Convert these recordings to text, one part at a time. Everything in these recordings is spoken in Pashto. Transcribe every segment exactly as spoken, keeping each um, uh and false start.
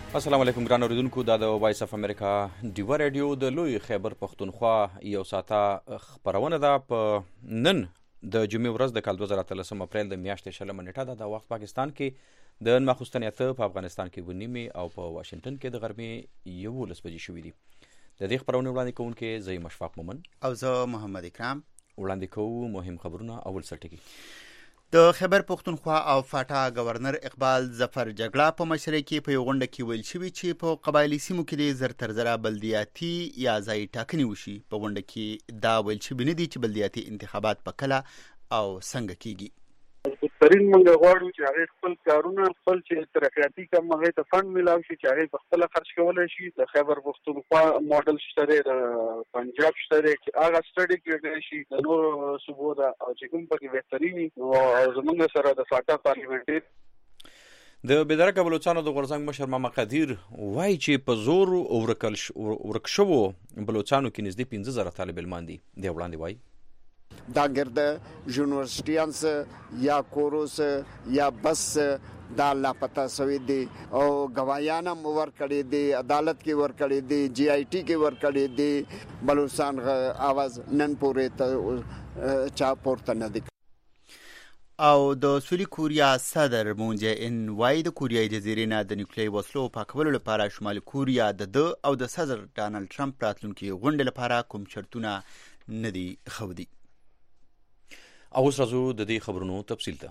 السلام علیکم ګران اوریدونکو، دا د وایس اف امریکا ډیوا رادیو د لوی خیبر پښتونخوا یو ساعته خپرونه ده. په نن د جمعې ورځ د کال دوه زره اتلسم اپریل د میاشتې شلمه نیټه ده. د وخت پاکستان کې د نن ماخوستن اته، په افغانستان کې اوه نیمې او په واشنګټن کې د غرمې یولس بجې شوي دي. د دې خپرونې وړاندې کوونکی زه یم اشفاق مومن او زه محمد اکرام. وړاندې کوو مهم خبرونه. اول سرټکی د خیبر پښتونخوا او فاټا گورنر اقبال ظفر جګړه په مشرۍ کې په یو غونډه کې ویل شوي چې په قبایلي سیمو کې د زر تر زره بلدیاتي یا ځایي ټاکنې وشي. په غونډه کې دا ویل شوي نه دي چې بلدیاتي انتخابات په کله او څنګه کیږي. ترین موږ غواړو چې هغه خپل کارونه خپل چې ترقیاتي کم هغه ته فند ملاوي شي چې هغه په خپل خرج کولای شي. د خیبر پښتونخوا ماډل شته، د پنجاب شته، چې هغه سټډي کړی شي د نور صوبو دا او چې کوم پکې بهتريني او زمونږ سره د فاټا پارلیمنت د بېدرکه بلوچستانو د غورځنګ مشر ماما قدیر وایي چې په زور ورکل ورک شوو بلوچستانو کې نږدې پنځه زره طالب علمان دي. دی وړاندې وایي دا ګرده یونیورسټیانس یا کورس یا بس دا لاپتا سوی دی او گوايان هم ور کړی دی، عدالت کې ور کړی دی، جی آی ټی کې ور کړی دی. بلوچستان आवाज نن پورې ته چا پورته نه دی. او د سویلي کوریا صدر مون جه ان وای د کوریايي جزیرې نه د نیوکلیري وسلو پاکولو لپاره شمالي کوریا د د او د صدر ډانلډ ټرمپ راتلونکي غونډې لپاره کوم شرطونه نه دي خودي. او اوس راځو د دې خبرونو تفصیل ته.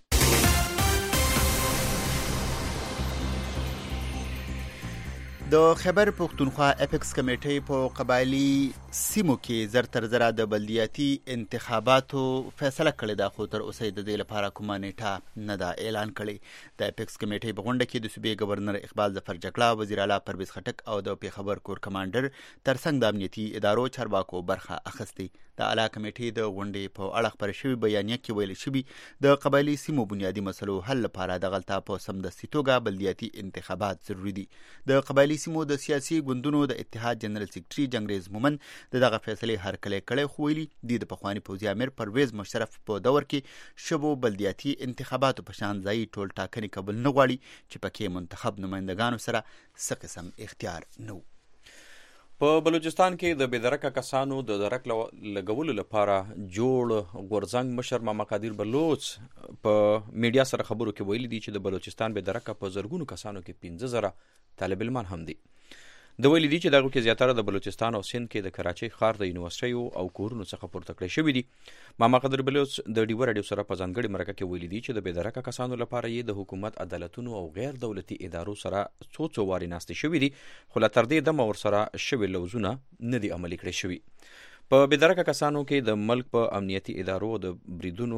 د خیبر پښتونخوا اپیکس کمیټې په قبایلی سیمو کې زر تر زره د بلدیاتي انتخاباتو فیصله کړې ده، خو تر اوسه د دې لپاره کومه نیټه نه ده اعلان کړې. د اپیکس کمیټې په غونډه کې د صوبې گورنر اقبال ظفر جګړه، وزیر اعلی پرویز خټک او د پیښور کور کمانډر ترڅنګ د امنیتي ادارو چارواکو برخه اخیستې. د اعلی کمیټې د غونډې په اړه خبرې شوې بیانیه کې ویل شوي د قبایلی سیمو بنیادي مسلو حل لپاره دغلته په سمدستي توګه بلدیاتي انتخابات ضروري دي. د قبایلی سیمو د سیاسي ګوندونو د اتحاد جنرال سیکرټري جنګریز مومن د دغه فیصلې هرکلی کړی، خو ویلي دي د پخواني پوځي امیر پرویز مشرف په دور کې شوو بلدیاتي انتخاباتو په شان ځایي ټول ټاکنې قبول نه غواړي چې پکې منتخب نمایندګانو سره څه قسم اختیار نه و. په بلوچستان کې د بېدرکه کسانو د درک لګولو لپاره جوړ غورځنګ مشر ماما قدیر بلوچ په میډیا سره خبرو کې ویلي دي چې د بلوچستان بېدرکه په زرګونو کسانو کې پنځه زره طالب علمان هم دي. د ویلي دي چې دغه کې زیاتره د بلوچستان او سند کې د کراچۍ ښار د یونیورسټیو او کورونو څخه پورته کړی شوي دي. ماما قدیر بلوچ د ډیوه راډیو سره په ځانګړې مرکه کې ویلي دي چې د بېدرکه کسانو لپاره یې د حکومت عدالتونو او غیر دولتي ادارو سره څو څو وارې ناستې شوي دي، خو لا تر دې دمه ورسره شوي لوزونه نه دي عملي کړی شوي. په بېدرکه کسانو کې د ملک په امنیتي ادارو د بریدونو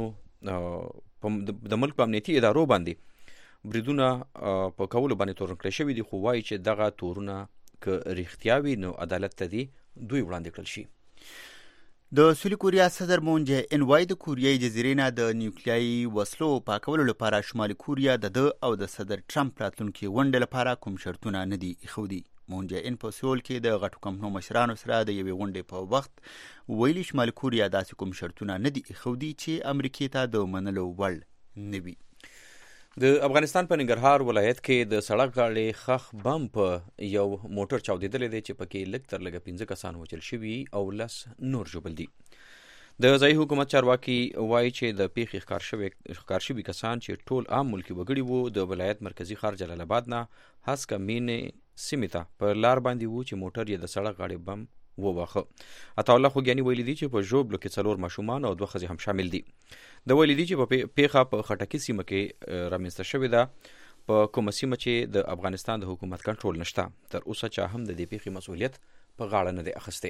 د ملک په امنیتي ادارو باندې بریدونه په کولو باندې تورن کړی شوي دي، خو وایي چې دغه تورونه که رښتیا وي نو عدالت ته دي دوی وړاندې کړل شي. د سویلي کوریا صدر مون جه ان وای د کوریايي جزیرې نه د نیوکلیري وسلو پاکولو لپاره شمالي کوریا د د او د صدر ټرمپ راتلونکي غونډې لپاره کوم شرطونه نه دي ایښودي. مون جه ان په سول کې د غټو کمپنیو مشرانو سره د یوې غونډې په وخت ویلي شمالي کوریا داسې کوم شرطونه نه دي ایښودي چې امریکې ته د منلو وړ نه وي. د افغانستان په ننګرهار ولایت کې د سړک غاړې خښ بم په یو موټر چاودېدلی دی چې پکې لږ تر لږه پنځه کسان وژل شوي او لس نور ژوبل دي. د ځایي حکومت چارواکي وایي چې د پیښې ښکار شوي ښکار شوي کسان چې ټول عام ملکي وګړي وو د ولایت مرکزي ښار جلال آباد نه هسکه مینې سیمې ته په لار باندې وو چې موټر یې د سړک غاړې بم وواخه. عطاالله خوږیاني ویلي دي چې په ژوبلو کې څلور ماشومان او دوه ښځې هم شامل دي. د ویلي دي چې په پیښه په خټکي سیمه کې رامنځته شوې ده، په کومه سیمه چې د افغانستان د حکومت کنټرول نشته. تر اوسه چا هم د دې پیښې مسؤلیت په غاړه نه دی اخیستی.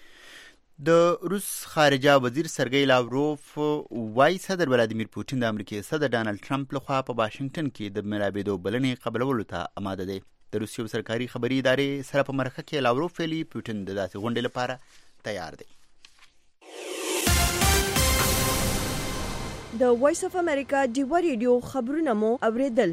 د روس خارجه وزیر سرګی لاوروف وای صدر ولادیمیر پوتین د امریکای صدر ډانلډ ټرمپ لخوا په واشنګټن کې د ملابېدو بلنې قبلولو ته آماده دی. د روسیې سرکاري خبري ادارې سره په مرکه کې لاوروف ویلي پوتین د داسې غونډې لپاره تیار دی. د وایس اف امریکا ډیوا ریډیو خبرونه مو اوریدل.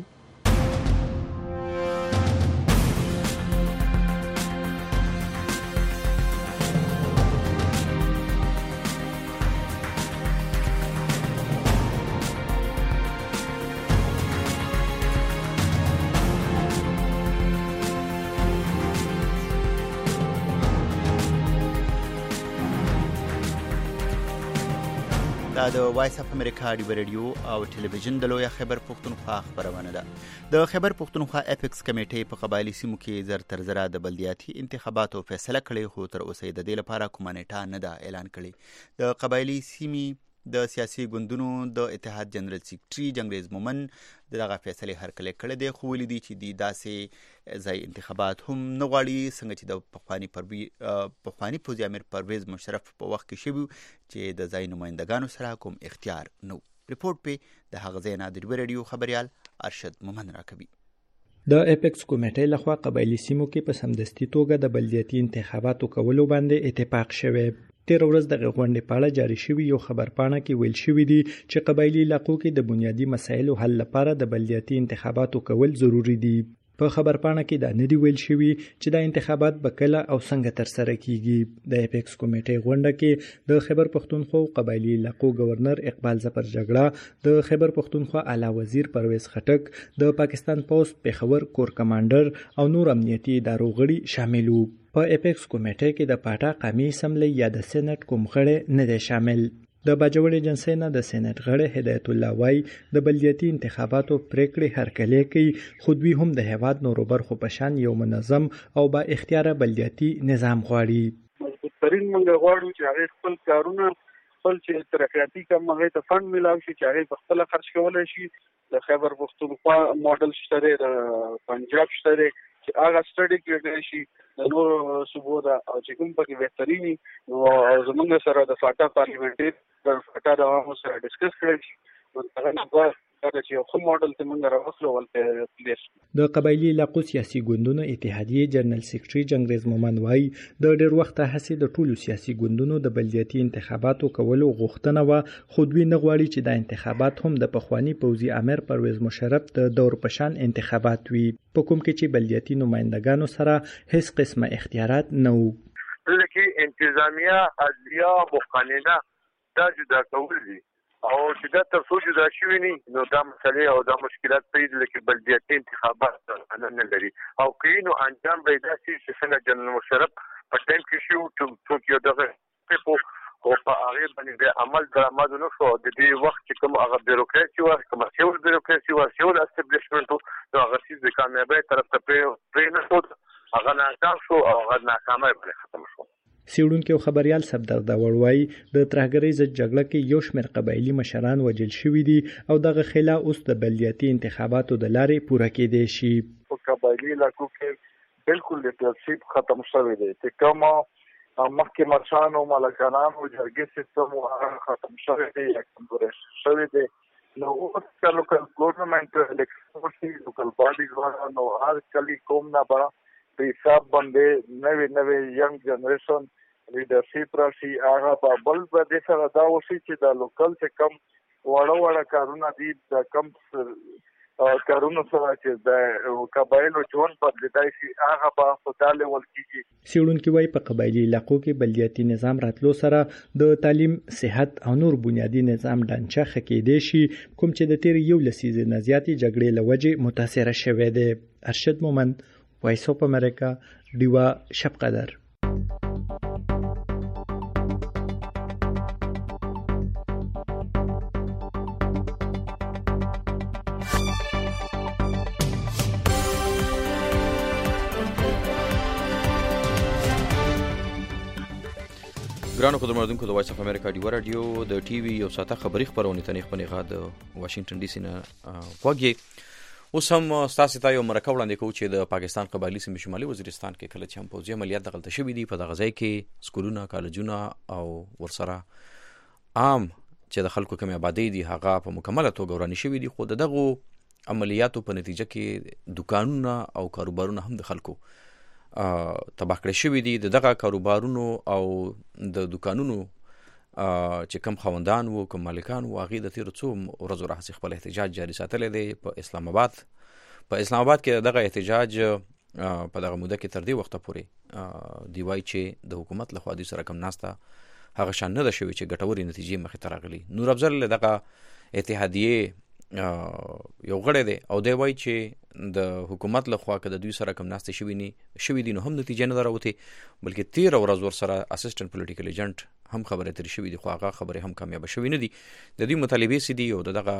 دا د وایس اف امریکا ډیو رادیو او ټلویزیون د لوی خیبر پختونخوا خبرونه ده. د خیبر پختونخوا اپیکس کمیټې په قبایلی سیمو کې زر تر زره د بلدیاتي انتخاباتو فیصله کړې، خو تر اوسه د دې لپاره کومه نیټه نه ده اعلان کړې. د قبایلی سیمې د سیاسي ګوندونو د اتحاد جنرال سیکرټري جنګریز مومن دغه فیصله هرکلی کړی دی، خو ویلي دي چې د داسې ځای انتخابات هم نه غواړي څنګه چې د پخواني پروي پخواني پوځي امیر پرویز مشرف په وخت کې شوي چې د ځای نمایندګانو سره کوم اختیار نه و. ریپورټ په د هغه ځای نه د ډیو رادیو خبريال ارشد مومن راکوي. د اپیکس کمیټې لخوا قبایلی سیمو کې په سمدستي توګه د بلدیاتي انتخاباتو کولو باندې اتفاق شوی. تیر ورځ د غونډې په اړه جاری شوی یو خبرپاڼه کې ویل شوی دی چې قبایلی علاقو کې د بنیادی مسایلو حل لپاره د بلدیاتي انتخاباتو کول ضروری دي. په خبرپاڼه کې دا نه دی ویل شوی چې د انتخابات به کله او څنګه تر سره کیږي. د اپیکس کمیټې غونډه کې د خیبر پختونخوا قبایلی علاقو گورنر اقبال ظفر جګړه، د خیبر پختونخوا اعلی وزیر پرویز خټک، د پاکستان پوسټ پیښور کور کمانډر او نور امنیتي ادارو غړي شامل وو. په اپیکس کمیټې کې د پاټا قومي اسمبلی یا د سېنات کوم غړي نه دي شامل. د باجوړ ایجنسی نه د سېنات غړي هدایت الله وای د بلدیاتي انتخاباتو پریکړې هرکلی کوي، خو دوی هم د هیواد نورو برخو په شان یو منظم او با اختیاره بلدیاتي نظام غواړي. مستقرین موږ غواړو چې هغه خپل کارونه خپل چې ترقیاتي کم هغه ته فند ملاوي شي چې هغه په خپل خرج کولای شي. د خیبر پختونخوا ماډل شته، د پنجاب شته چې هغه سټډي کېږي شي د نور صوبو دا او چې کوم پکې بهتريني او زمونږ سره د فاټا پارلیمنټي د فاټا د عوامو سره ډیسکس کړی شي. هغه نه بعد چې یو خو ماډل ته موږ راوصلو ولته پلیس. د قبایلی علاقو سیاسي ګوندونو اتحادیه جنرال سیکرټري جنګریز مومن وای د ډېر وخت هڅې د ټولو سیاسي ګوندونو د بلدیاتي انتخاباتو کولو غوښتنه و، خو دوی نه غواړي چې د انتخابات هم د پخواني پوځي امیر پرویز مشرف د دور پشان انتخابات وي، په کوم کې چې بلدیاتي نمائندګانو سره هیڅ قسمه اختیارات نه وو. لکه انتظامیه عدلیه مقننه دا جدا کول دي او چې دا تر څو جدا شوي نه نو دا مسلې او دا مشکلات پیدا لکه بلدیاتي انتخابات نه لري او کینو انجام به داسې چې څنګه جنرال مشرف په ټیم کې شو څوک یو دغه په او په هغه باندې عمل درآمد نو شو د دې وخت چې کوم هغه بیروکراسي او کمرشل بیروکراسي او سیول اسټابلیشمنت نو هغه چې د کامیابی طرف ته پرې نه شو هغه ناکام شو او هغه ناکامه باندې ختم شو. سیړونکو او خبريال سبدرده وړوي د ترهګرۍ ضد جګړه کې یو شمېر قبایلی مشران وژل شوي دي او دغه خلا اوس د بلدیاتي انتخاباتو د لارې پوره کېدی شي. په قبایلی علاقو کې بالکل د ترتیب ختم شوی دی چې کوم مخکې مرشان او ملکانان او جرګې سیستم ختم شوی دی یا کمزوري شوی دی. نو اوس چې لوکل ګورنمنت الیکشن لوکل باډیز نو هر کلی کوم نه به په حساب باندې نوې نوې ینګ جنریشن لیډرشپ راشي. هغه په بل په دې سره دا وشي چې د لوکل څخه کم وړه وړه کارونه دي د کم کارونه سره چې د قبایلو ژوند بدلېدای شي هغه په خدای ول کېږي. سیړونکو وای په قبایلی علاقو کې بلدیاتي نظام راتلو سره د تعلیم، صحت او نور بنیادی نظام ډانچه خکېدې شي، کوم چې د تیر یو لسیزې نه زیاتې جګړې له وجې متاثره شوی دی. ارشد مومن، وایس اف امریکا، ډیوا شب قدر. ګرانو خدمتونکو د وایس اف امریکا ډیو رادیو د ټي وي یو ساته خبري خبرونه تنې خپل غا د واشنگټن ډي سي نه خوږی. اوس هم ستاسو ته یو مرکه وړاندې کوو چې د پاکستان قبایلی سیمې شمالي وزیرستان کې کله چې هم پوځي عملیات دغلته شوي دي په دغه ځای کې سکولونه، کالجونه او ورسره عام چې د خلکو کمی آبادی دي هغه په مکمله توګه ورانی شوي دي، خو دغه عملیاتو په نتیجه کې دکانونه او کاروبارونه هم د خلکو تباہ کړی شوي دي. دغه کاروبارونو او د دکانونو چې کم خوندان وو کم مالکان وو هغه د تیر څو ورځو راهیسې خپل احتجاج جاری ساتلی دی. په اسلام آباد په اسلام آباد کې دغه احتجاج په دغه موده کې تر دې وخته پورې دی وای چې د حکومت لخوا د سره کم ناسته هغه شان نه ده شوی چې ګټوري نتیجې مخې ته راغلي. نور افضل دغه اتحادیه یو غړی دی او دی وای چې د حکومت لخوا که د دوی سره کوم ناستې شوي نه شوي دي نو هم نتیجه نه ده راوتې، بلکې تېره ورځ ورسره اسسټنټ پولیټیکل ایجنټ هم خبرې ترې شوي دي، خو هغه خبرې هم کامیابه شوي نه دي. د دوی مطالبې څه دي او د دغه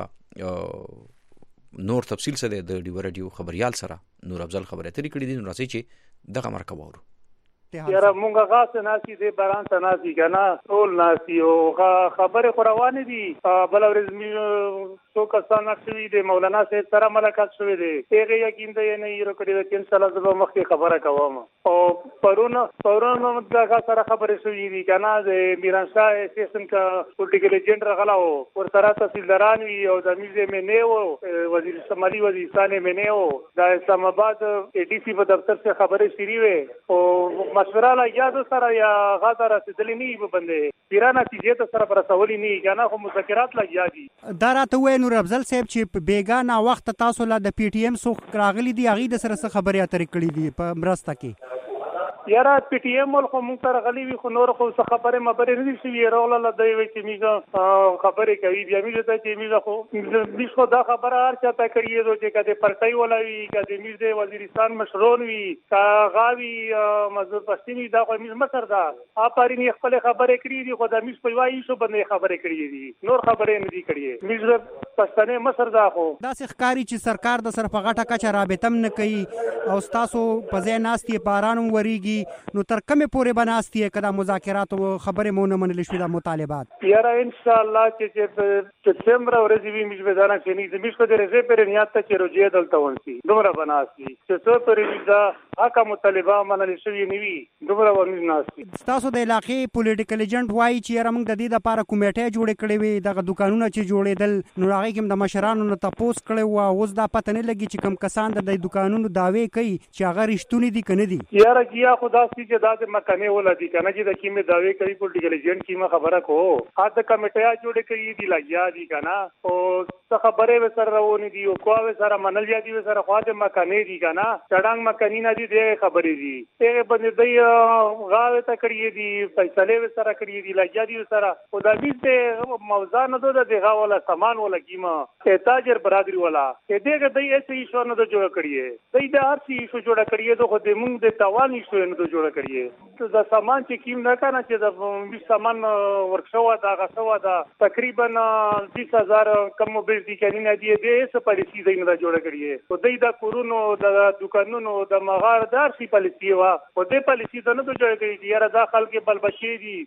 نور تفصیل څه دی د ډیوه راډیو خبریال سره نور افضل خبرې اترې کړي دي. نو راځئ چې دغه مرکه واورو. یاره مونږه غاسه ناسي دې باران ته ناسي کنه ټول ناسي او خبره خو روانه دي. بل ورځ می څو کسان شوي دي، مولانا صاحب سره ملاقات شوی دی، هغه یقین دی نه یې کړی د ان شاء الله زه مخکې خبره کوم. او پرونه پرونه دغه سره خبرې شوې دي کنه د میران شاه اسټیشن کا پولیټیکل ایجنټ راغلاو ور سره تحصیلداران وی او د میزه منیو وزیر شمالي وزیر ثاني منیو د اسلام آباد ای ډي سی په دفتر څخه خبرې شری وي او مشوره لا یاد سره یا غاده رسیدلې نه به بندې پیرانه چې ته سره پر سوالي نه کنه خو مذاکرات لا یادي. دا راته وای نور افضل صاحب چې بیګانه وخت تاسو لا د پی ټی ایم سو راغلي دي هغه د سره خبرې اترې کړې دي په مرسته کې. یاره پی ټی ایم ول خو مونږ سره غلي وي خو نور خو څه خبره مبرې نه دي شوي راغله لا دی وي چې میږه خبرې کوي بیا میږه ته چې میږه خو میږه خو دا خبره هر چا ته کړی دی چې کده پرټای ولا وي کده میږه وزیرستان مشرون وي کا غاوي مزور پښتني دا خو میږه مصر دا اپارین خپل خبرې کړی دي خو دا میږه په وایي شو باندې خبرې کړی دي نور خبرې نه دي کړی. میږه پښتنه مصر دا خو دا ښکاری چې سرکار د سر په غټه کچه رابطم نه کوي او تاسو په ځای ناستي بارانو وریږي نو تر کومه پورې بناستي کدا مذاکرات او خبره مونږ منل شو د مطالبات. یاره ان شاء الله چې سپتمبر ورځې وی میږه ودانه چې نه میږه د رزه پر نیت ته چې روجه دلته ونسي دومره بناستي چې څو پرې دا حق مطالبه منل شوی نیوي دومره ونی ناستي. تاسو د علاقې پولیټیکل ایجنټ وایي چې یاره موږ د دې لپاره کمیټه جوړ کړې وي دغه دکانونه چې جوړېدل نو هغه کوم د مشرانو نه تاسو کړي و اوس دا پته نه لګي چې کوم کسان د دکانونو داوی کوي چې هغه رښتونی دي کنه دي. یاره کیا خدا سي چې دا د مکانې ولادي کنه چې د کیمه داوی کوي پولیټیکل ایجنټ کیمه خبره کو هغه کمیټه جوړ کړي دي لګیا دي کنه او څه خبره وسره رواني دي او کوه سره منل یا دي سره خواجه مکانې دي کنه چړنګ مکانې نه دي د خبرې دي هغه باندې دی غاوه ته کړی دي فیصله وسره کړی دي لګیا دي سره او د دې موضوع نه ده د غاوله سامان ولا کیمه تاجر برادری ولا دغه د ایسې شو نه جوړ کړی دی د هر شي شو جوړ کړی دی خو د موږ د توان شو نه جوړ کړی د سامان چې کیم نه کنه چې د سامان ورکشو دا غسو دا تقریبا بیس هزار کم بیس دي کني نه دی د ایسه پالیسی دی نه جوړ کړی او د د کورونو د دکانونو د مغاردار شي پالیسی وا او د پالیسی د نه جوړ کړی یاره دا خلک بلبشي دي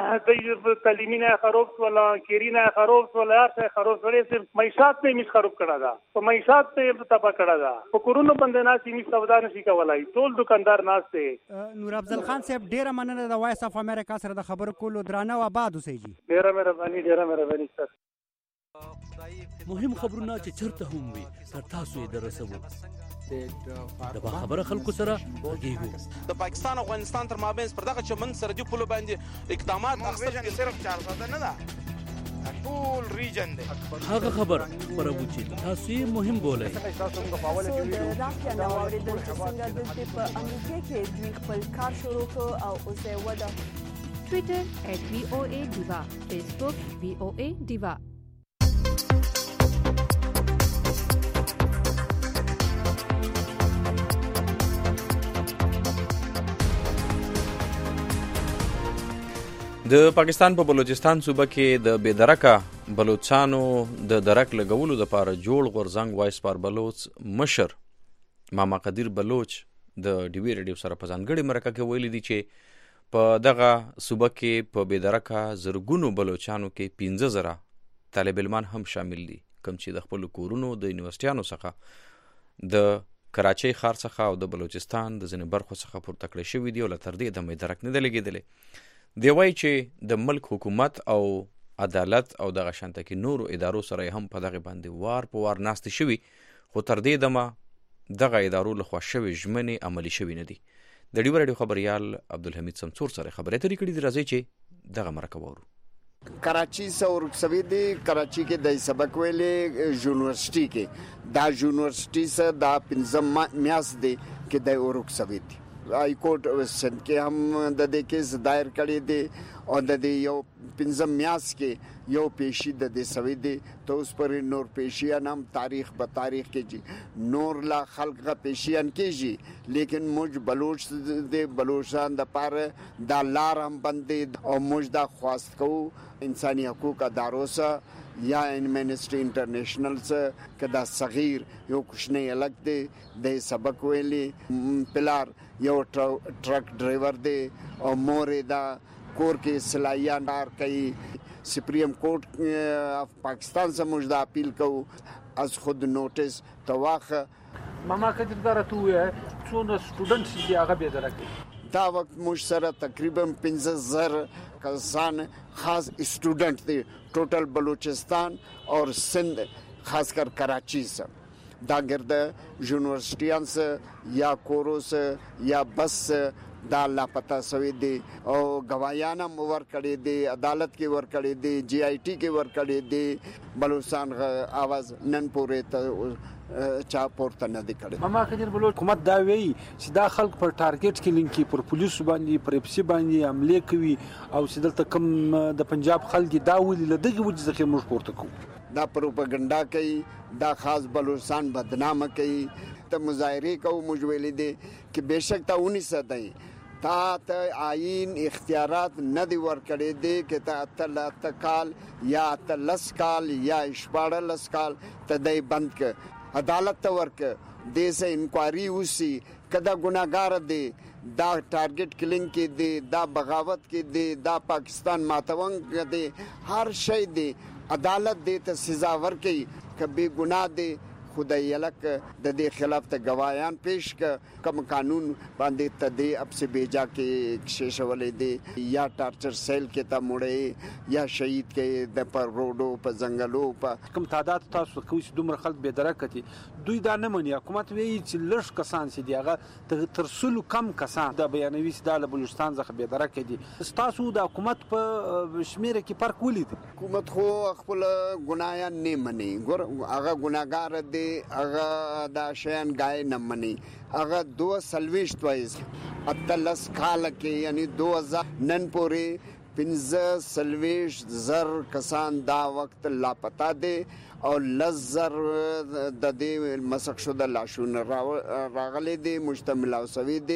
د تعلیمي نه خراب ولا کیرینه خراب ولا هر څه خراب ورې صرف معیشت نه مش خراب کړه دا په معیشت ته تبا کړه دا په کورونو باندې ناسي می سودا نشي کولای ټول دکاندار ناشته. نور افضل خان صاحب ډیره مننه د وایس اف امریکا سره د خبرو کولو درانه و آباد اوسئ جی. ډیره مهرباني ډیره مهرباني سر. مهم خبرونه چې چرته هم وي تر تاسو یې درسوو د با خبره خلکو سره غږیږو. د پاکستان او افغانستان تر مابین پر دغه چمن سرحدي پولو باندې اقدامات اخیستل صرف چار ساده نه ده ټول ریجن دی هغه خبر خبرو چې تاسو یې مهم بولئ. سو د راکیا نو اوریدل چې څنګه د په امریکا کې دوی خپل کار شروع کړ او اوس یې ودا ټوئیټر ایٹ وی او اے ډیوا فیسبوک وی او اے ډیوا. د پاکستان په بلوچستان صوبه کې د بېدرکه بلوچستانو د درک لګولو لپاره جوړ غورځنګ وایس پار بلوچ مشر ماما قدیر بلوچ د ډیوی ریډیو سره په ځانګړې مرکه کې ویلي دي چې په دغه صوبه کې په بېدرکه زرګونو بلوچستانو کې پنځه زره طالب علمان هم شامل دي کوم چې د خپل کورونو د یونیورسيټانو څخه د کراچۍ ښار څخه او د بلوچستان د ځینې برخو څخه پورته کړی شوي دي او له تر دې د بېدرک نه دی لګېدلی. دی وایي چې د ملک حکومت او عدالت او دغه شانته کې نورو ادارو سره هم په دغه باندې وار په وار ناستې شوي خو تر دې دمه دغه ادارو لخوا شوي ژمنې عملي شوي نه دي. د ډیوه راډیو خبریال عبدالحمید سمسور سره خبرې اترې کړي دي. راځئ چې دغه مرکه واورو. کراچی سے ورکسوی دی کراچی کې د سبق ویلې یونیورسيټي کې دا یونیورسيټي سے دا پنځم میاس دی کې د ورکسوی دی. های کورټ سند کې هم د دې کیس دایر کړی دی او د دې یو پنځم میاس کې یو پیشي د دې سوي دي ته اوس پر نور پیشیان هم تاریخ به تاریخ کې جی نور لا خلق غ پیشیان کېږي لیکن موږ بلوچ د بلوچستان د پاره دا لار هم بندې او موږ دا خواست کوو انساني حقوق ادارو سره یا امنسټي انټرنیشنل څخه کدا صغیر یو کوشنی الګ دی د سبق ویلي پلار یو ټرک ډرایور دی او مور دا کور کې سلایان دار کوي سپریم کورټ اف پاکستان سے موږ دا اپیل کوو از خود نوټس تواخه ماما کدی درته وای څونه سټوډنټس دي هغه به درکې دا وخت موږ سره تقریبا پنځه زره کسان خاص سټوډنټ دي ټوټل بلوچستان اور سندھ خاص کر کراچی سے دا گرد یونیورسٹیاں سے یا کورو سے یا بس سے دا لاپتا سوی دی او گوايانا ور کړي دي عدالت کې ور کړي دي جی آی ټی کې ور کړي دي بلوچستان आवाज نن پورې ته چا پورته نه دی کړي ماما کدیر بلوچ حکومت دا وی چې دا خلک پر ټارګټ کې لینکی پر پولیس باندې پر اف سی باندې عمله کوي او چې دلته کم د پنجاب خلک دا ولې لدغه وجه ځکه موږ پورته کوو دا پروپاګاندا کوي دا خاص بلوچستان بدنامه کوي ته مظاهره کوو موږ ویلې دي چې بهشک تا ونیس دی تا ته آئین اختیارات نه دی ورکړي دي چې ته تل تکال یا تلس کال یا شپاړه لس کال ته دی بند ک عدالت ته ورک د سه انکوایری وسی کدا ګناګار دی دا ټارګټ کلینګ کې دی دا بغاوت کې دی دا پاکستان ماتونګ دی هر شی دی عدالت دی ته سزا ورکړي کبي ګناه دی خدای الک د دې خلاف ته گواهان پیش ک کم قانون باندې ته دې اب سے بیجا کې شیشولې دي یا ټارچر سیل کې ته مړې یا شهید کې د پر روډو په ځنګلو په کم تعداد تاسو کوي چې دومره خلک به درکتي دوی دا نه مني حکومت وی چې لږ کسان سي دیغه تر سلو کم کسان د بیانوي د بلوچستان څخه به درکدي تاسو د حکومت په شمیره کې فرق ولید حکومت خو خپل ګنايان نه مني ګور هغه ګناګار دي هغه دا شیان غای نه مني هغه دو سلويشت وایز اتلس کال کې یعنی دو هزار نن پورې پنځه سلويشت زر کسان دا وخت لاپتا دي او لزر د دې مسخ شو د لاشون راغلي دي مشتمل او سوي دي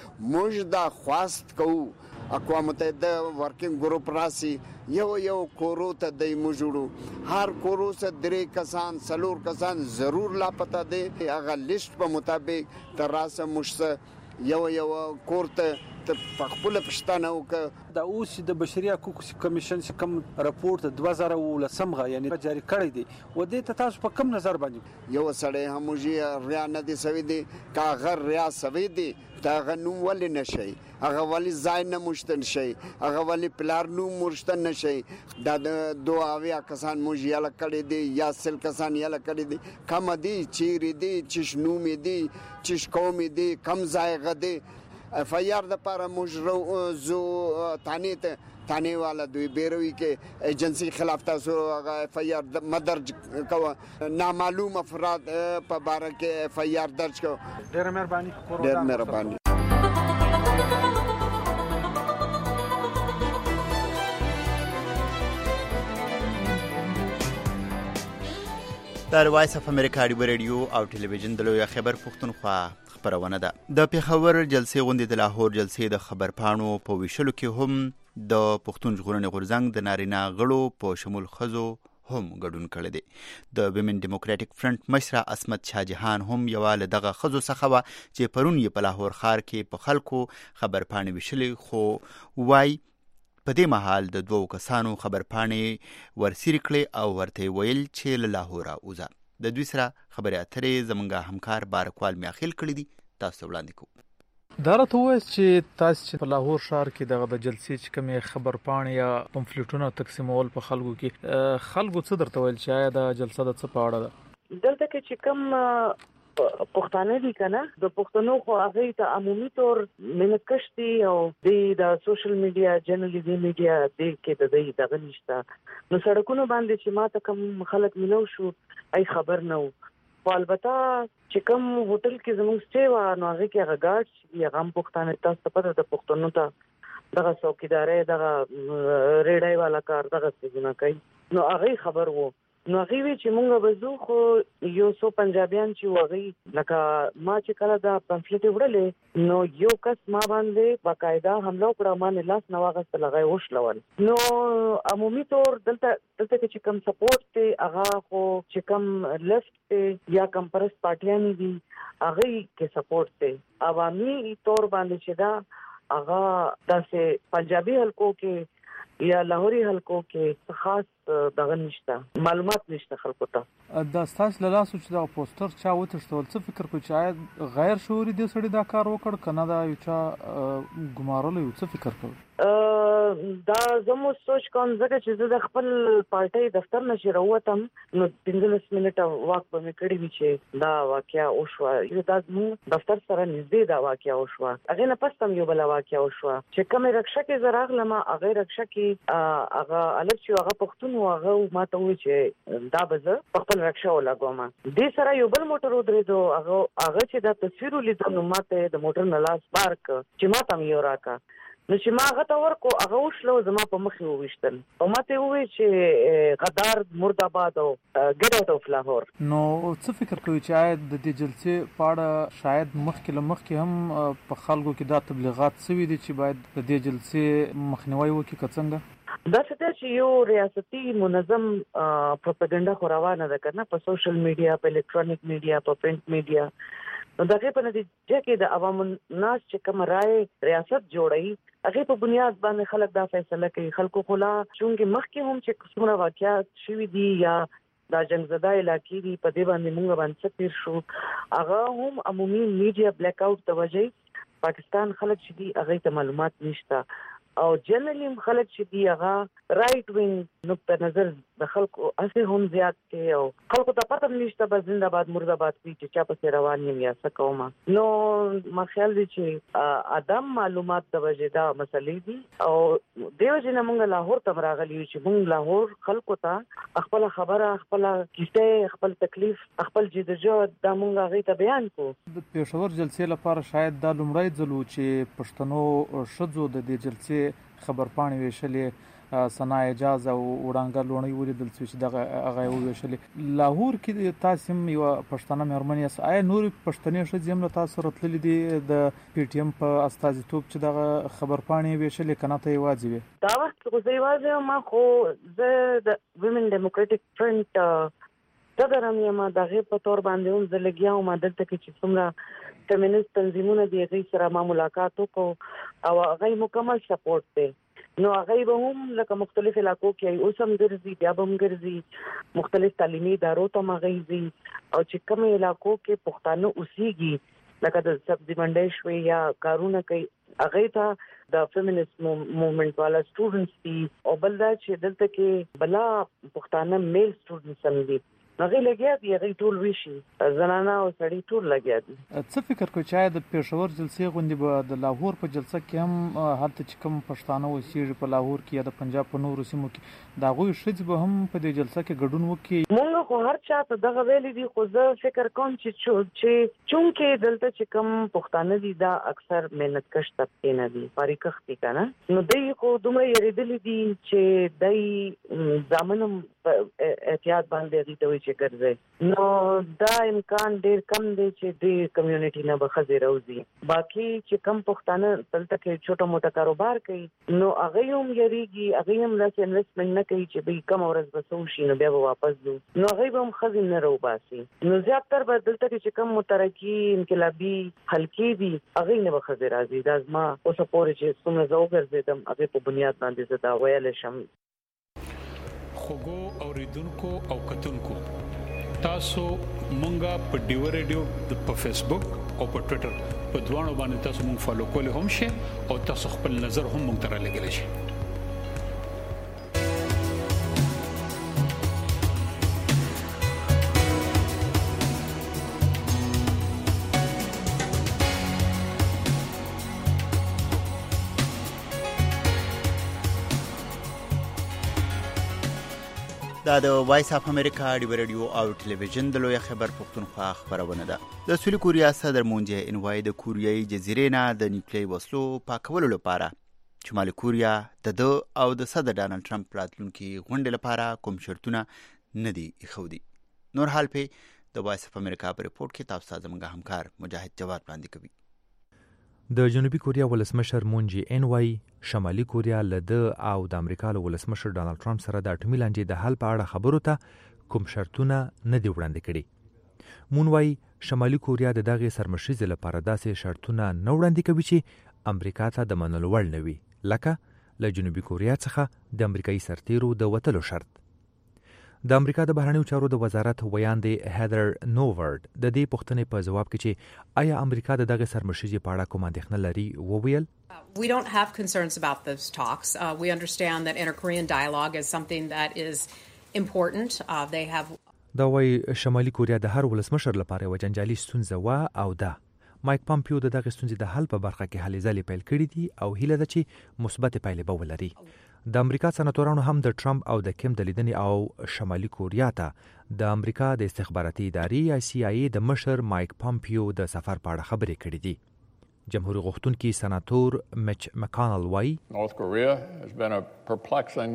موږ دا خواست کوو اقوام متحده ورکینګ ګروپ راسي یو یو کورو ته د موجودو هر کورو سره درې کسان سلور کسان ضرور لا پتا دي هغه لیست په مطابق تراسه مشته یو یو کورته ته خپل پښتنه وک دا اوس د بشري حقوقو کمیشن کوم راپورټ دوه زره ولسمغه یعنی جاری کړی دی و دې ته تاسو په کوم نظر باندې یو سړی همږي ریا نه دي سوي دي کاغه ریا سوي دي دا غنو ول نشي هغه ولي ځای نه مشتن شي هغه ولي پلار نو مرشتن نشي دا دوه اویا کسان موږ یاله کړی دي یا سل کسان یاله کړی دي کم دي چیرې دي چشنو می دي چش قوم دي کم ځای غدي اف آی آر د پاره موږ زو تانه ته تانه والا دوی بیروي کې ایجنسی خلاف تاسو هغه اف آی آر مدرج کو نامعلوم افراد په باره کې اف آی آر درج کو ډېر مهرباني ډېر مهرباني د وایس اف امریکا رادیو او ټلویزیون د لوی خبر پښتونخوا خبرونه ده د پیښور جلسې غونډې د لاهور جلسې د خبرپاڼو په ویشلو کې هم د پښتون ژغورنې غورځنګ د نارینه غړو په شمول ښځو هم ګډون کړی دی د ویمن ډیموکراټک فرنٹ مشره عصمت شاه جهان هم یو له دغه ښځو څخه وه چې پرون یې په لاهور ښار کې په خلکو خبرپاڼې ویشلې خو وای په دې مهال د دوو کسانو خبرپاڼې ورسیرې کړې او ورته ویل چې له لاهوره وځه د دوی سره خبرې اترې زمونږ همکار بارکوال میاخیل کړي دي تاسو وړاندې کوو دا راته ووایه چې تاسو چې په لاهور ښار کې دغه د جلسې چې کومې خبرپاڼې یا پمفلیټونه تقسیمول په خلکو کې خلکو څه درته ویل چې آیا دا جلسه د څه په اړه ده دلته کې چې کوم پښتانه دي کنه د پښتنو خو هغه ته عمومي تور منکش دي او د سوشل میډیا جنرالي د میډیا د کې د دې دغه نشته نو سړکونو باندې چې ماته کوم خلک ملو شو اي خبر نه و البته چې کوم هوټل کې زموږ سټې و نو هغه کې هغه ګارډ چې هغه پښتانه تاسو په د پښتنو ته دغه څوکیداري دغه ریډای والا کار دغه څه نه کوي. نو هغه خبر وو نو هغه وی چې مونږ به زو خو یو څو پنجابیان چې وغي لکه ما چې کله دا پمفلټ وړلې نو یو کس ما باندې باقاعده حمله وکړه، ما نه لاس نه واغسته لغای وشلول. نو عمومي طور دلته دلته چې کوم سپورټ ته هغه خو چې کوم لیفت یا کوم پرست پارټیان دي هغه کې سپورټ ته عوامي طور باندې چې دا هغه داسې پنجابي حلقو کې یا لاهوري حلقو کې خاص دغه نشته، معلومات نشته خلکو ته. دا ستاسو له لاسو چې دا پوسټر چا وتښتول څه فکر کوي چې غیر شعوري دي سړي دا کار وکړ کنه دا یو چا ګمارل یو څه فکر کوي؟ دا زمو سوچ کوم ځکه چې زه د خپل پارټي دفتر نشي راوتم نو پنځلس منټه واک به مې کړی وی چې دا واقعیا وشوه. یو دا زمو دفتر سره نږدې دا واقعیا وشوه. هغه نه پستم یو بل واقعیا وشوه چې کوم رکشا کې زراغ لما هغه رکشا کې هغه الګ چې هغه پښتون هغه ماته وی چې دا بزه خپل رکشا ولاګوم. دې سره یو بل موټر ودرېدو هغه هغه چې دا تصویر لیدو نو ماته د موټر نه لاس پارک چې ماته مې یو راکا نو چې ما هغه ته ورکو هغه وشلو زما په مخ یې وویشتل او ما ته وویل چې غدار مرداباد او ګیټ اوټ اف لاهور. نو څه فکر کوي چې آیا د دې جلسې په اړه شاید مخکې له مخکې هم په خلکو کې دا تبلیغات سوي دي چې باید د دې جلسې مخنیوي وکړي که څنګه؟ دا څه چې یو ریاستي منظم پروپاګاندا خو روانه ده کنه په سوشل میډیا، په الکترونیک میډیا، په پرنٹ میډیا. نو دغه په نتیجه کې د عوام الناس چې کوم رائے ریاست جوړي هغه په بنیاد باندې خلک دا فیصله کوي. خلکو خلا چونګې مخکې هم چې څومره واقعیات شوي دي یا دا جنگ زده علاقې دي په دې باندې موږ باندې تیر شو هغه هم عمومي میډیا بلیک اوټ د وجې پاکستان خلک چې دي هغه ته معلومات نشته او جنرالي خلک چې دی هغه رائټ وینګ نقطه نظر د خلکو اسه هم زیات کې او خلکو ته پته نشته بس زنده‌باد مرده‌باد کی چې چا په روان یم یا څه کومه. نو ما خیال دی چې ادم معلومات د وجې دا مسلې دي او دیو جن موږ لاهور ته راغلی چې موږ لاهور خلکو ته خپل خبره خپل کیسه خپل تکلیف خپل جدوجہد د موږ غي ته بیان کو. د پېښور جلسې لپاره شاید دا لومړی ځل و چې پښتنو شذو د دې جلسې خبرپاڼې ویشلې سنا اجازه او وړاندې لونی ولیدل چې دغه هغه ویشلې لاهور کې تاسو یو پښتنه مېرمنې اس آی نور پښتنې شې زموږ تاسو راتللې دي د پی ټی ایم په استازیتوب چې دغه خبرپاڼې ویشلې کنه ته یوازې وي دا وخت خو زه یوازې ما خو زه د ویمن ډیموکراټک فرنٹ دا درم یم دغه په تور باندې هم زلګیا او مدد ته چې څومره فیمینست تنظیمونه دی غي سره ما ملاقات وکړو او هغه مکمل سپورټ دی. نو هغه به هم لکه مختلف علاقو کې اوس هم ګرځي بیا به هم ګرځي مختلف تعلیمي ادارو ته مغیزي او چې کوم علاقو کې پښتانه اوسېږي لکه د سبزی منډي شوي یا کارونه کوي هغه ته د فیمینست موومېنټ والا سټوډنټس دي او بل دا چې دلته کې بلا پښتانه میل سټوډنټس هم دي هغه لګیا دي هغه ټول ویشي زنانه او سړی ټول لګیا دي. څه فکر کوي چې د پېښور جلسې غونډې به د لاهور په جلسه کې هم هلته چې کوم پښتانه اوسېږي په لاهور کې یا د پنجاب په نورو سیمو کې د هغوی ښځې به هم په دې جلسه کې ګډون وکړي؟ موږ خو هر چا ته دغه ویلي دي خو زه فکر کوم چې چې چونکې دلته چې کوم پښتانه دي دا اکثر مهنت کش طبقه نه دي فارغ دي کنه نو دوی خو دومره یریدلي دي چې دوی ځامنم احتیاط باندې دي ته چې ګرځي نو دا امکان ډیر کم دی چې د کمیونټي نه بخځي راوځي. باقي چې کم پښتانه دلته کې چوټه موټه کاروبار کوي نو هغه هم یریږي هغه هم لاس انویسټمنټ نه کوي چې به کم ورځ بسو شي نو بیا به واپس ځو نو هغه به هم خزي نه راوباسي. نو زیاتره به دلته چې کم مترقي انقلابي حلقې دي هغه نه بخځي راځي. دا زما اوس پورې چې څومره زه وګرځیدم هغه په بنیاد باندې زه دا ویل شم. خوګو اوریدونکو او کتونکو تاسو مونږه په ډیو ریډیو په فیسبوک او په ټوئیټر په دوانو باندې تاسو مونږ فالو کولای هم شئ او تاسو خپل نظر هم مونږ ته رالیږئ شئ. دا د وایس اف امریکا ډیو ریډیو او ټلویزیون د لوی خبر پښتونخوا خبرونه ده. د سویل کوریا صدر مون جه ان وای د کوریایي جزیرې نه د نیوکلیري وسلو پاکولو لپاره شمالي کوریا د ده او د صدر ډانلډ ټرمپ راتلونکي غونډې لپاره کوم شرطونه نه دي ایښودي. نور حال په د وایس اف امریکا په ریپورت کې تاسو ته زموږ همکار مجاهد جواد وړاندې کوي. د جنوبي کوریا ولسمشر مون جي ان وای شمالي کوریا له ده او د امریکا له ولسمشر ډانلډ ټرمپ سره د اټومي لانجې د حل په اړه خبرو ته کوم شرطونه نه دي وړاندې کړي. مون وای شمالي کوریا د دغه سرمشریزې لپاره داسې شرطونه نه وړاندې کوي چې امریکا ته د منلو وړ نه وي، لکه له جنوبي کوریا څخه د امریکایي سرتیرو د وتلو شرط. د امریکا د بهرنیو چارو د وزارت ویاندې هیدر نوورد د دې پوښتنې په جواب کې چې آیا امریکا د دغه سرمشریزې په اړه کوم اندېښنه لري وویل. We don't have concerns about those talks. Uh, we understand that inter-Korean dialogue is something that is important. Uh, they have دا وایي شمالي کوریا د هر ولسمشر لپاره یوه جنجالي ستونزه وه او ده. مایک پامپیو د دغه ستونزې د حل په برخه کې هلې ځلې پیل کړي دي او هیله ده چې مثبتې پایلې به ولري. د امریکا سناتورانو هم د ټرمپ او د کیم د لیدنې او شمالي کوریا ته د امریکا د استخباراتي ادارې یا سی آی ای د مشر مایک پامپیو د سفر په اړه خبرې کړې دي. جمهوریت غوښتونکي سناتور میچ مکانل وایي North Korea has been a perplexing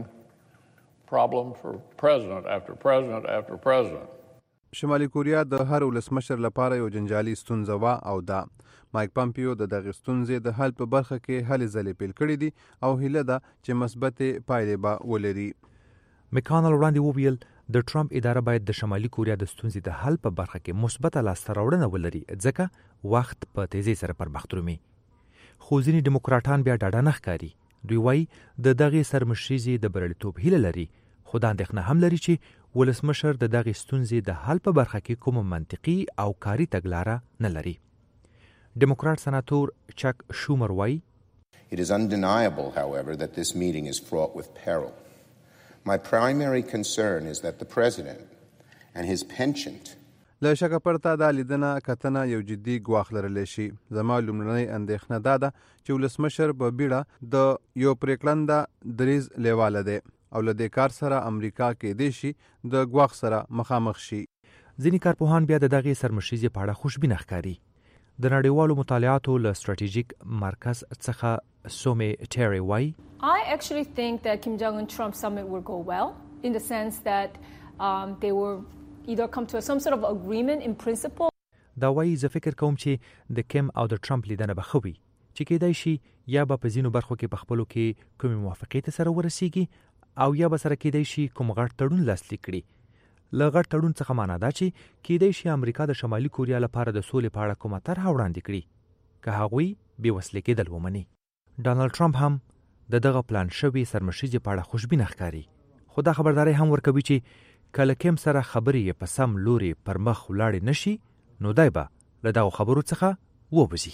problem for president after president after president. شمالي کوریا د هر ولسمشر لپاره یو جنجالي ستونزه وه او ده. مایک پامپیو د دغه ستونزې د حل په برخه کې هلې ځلې پیل کړي دي او هیله ده چې مثبتې پایلې به ولري. مکانل وړاندې وویل د ټرمپ اداره باید د شمالي کوریا د ستونزې د حل په برخه کې مثبته لاسته راوړنه ولري ځکه وخت په تیزی سره پرمخ درومي. خو ځینې ډیموکراټان بیا ډاډه نه ښکاري. دوی وایي د دغې سرمشریزې د بریالیتوب هیله لري، خو دا اندېښنه هم لري چې ولسمشر د دغې ستونزې د حل په برخه کې کومه منطقي او کاري تګلاره نه لري. ډیموکرات سناتور چک شومر وایي It is undeniable, however, that this meeting is fraught with peril. My primary concern is that the president and his penchant له شکه پرته دا لیدنه کتنه یو جدي ګواښ لرلی شي. زما لومړنۍ اندېښنه دا ده چې ولسمشر په بیړه د یو پریکړنده دریځ لیواله دی او له دې کار سره امریکا کېدای شي د ګواښ سره مخامخ شي. ځینې کارپوهان بیا د دغې سرمشریزې په اړه خوشبینه ښکاري. د نړیوالو مطالعاتو له ستراتیژیک مرکز څخه سومي ټیری وایي I actually think that Kim Jong-un Trump summit will go well in the sense that um, they will either come to some sort of agreement in principle. دا وایي زه فکر کوم چې د کیم او د ټرمپ لیدنه به ښه وي چې کېدای شي یا به په ځینو برخو کې په خپلو کې کومې موافقې ته سره ورسیږي او یا به سره کېدای شي کوم غټ تړون لاسلیک کړي. له غټ تړون څخه معنا دا چې کېدای شي امریکا د شمالي کوریا لپاره د سولې په اړه کومه طرحه وړاندې کړي که هغوی بې وسلې کېدل ومني. ډانلډ ټرمپ هم د دغه پلان شوي سرمشریزې په اړه خوشبینه ښکاري، خو دا خبرداری هم ورکوي چې که له کیم سره خبرې یې په سم لوري پر مخ ولاړې نه شي نو دی به له دغو خبرو څخه ووځي.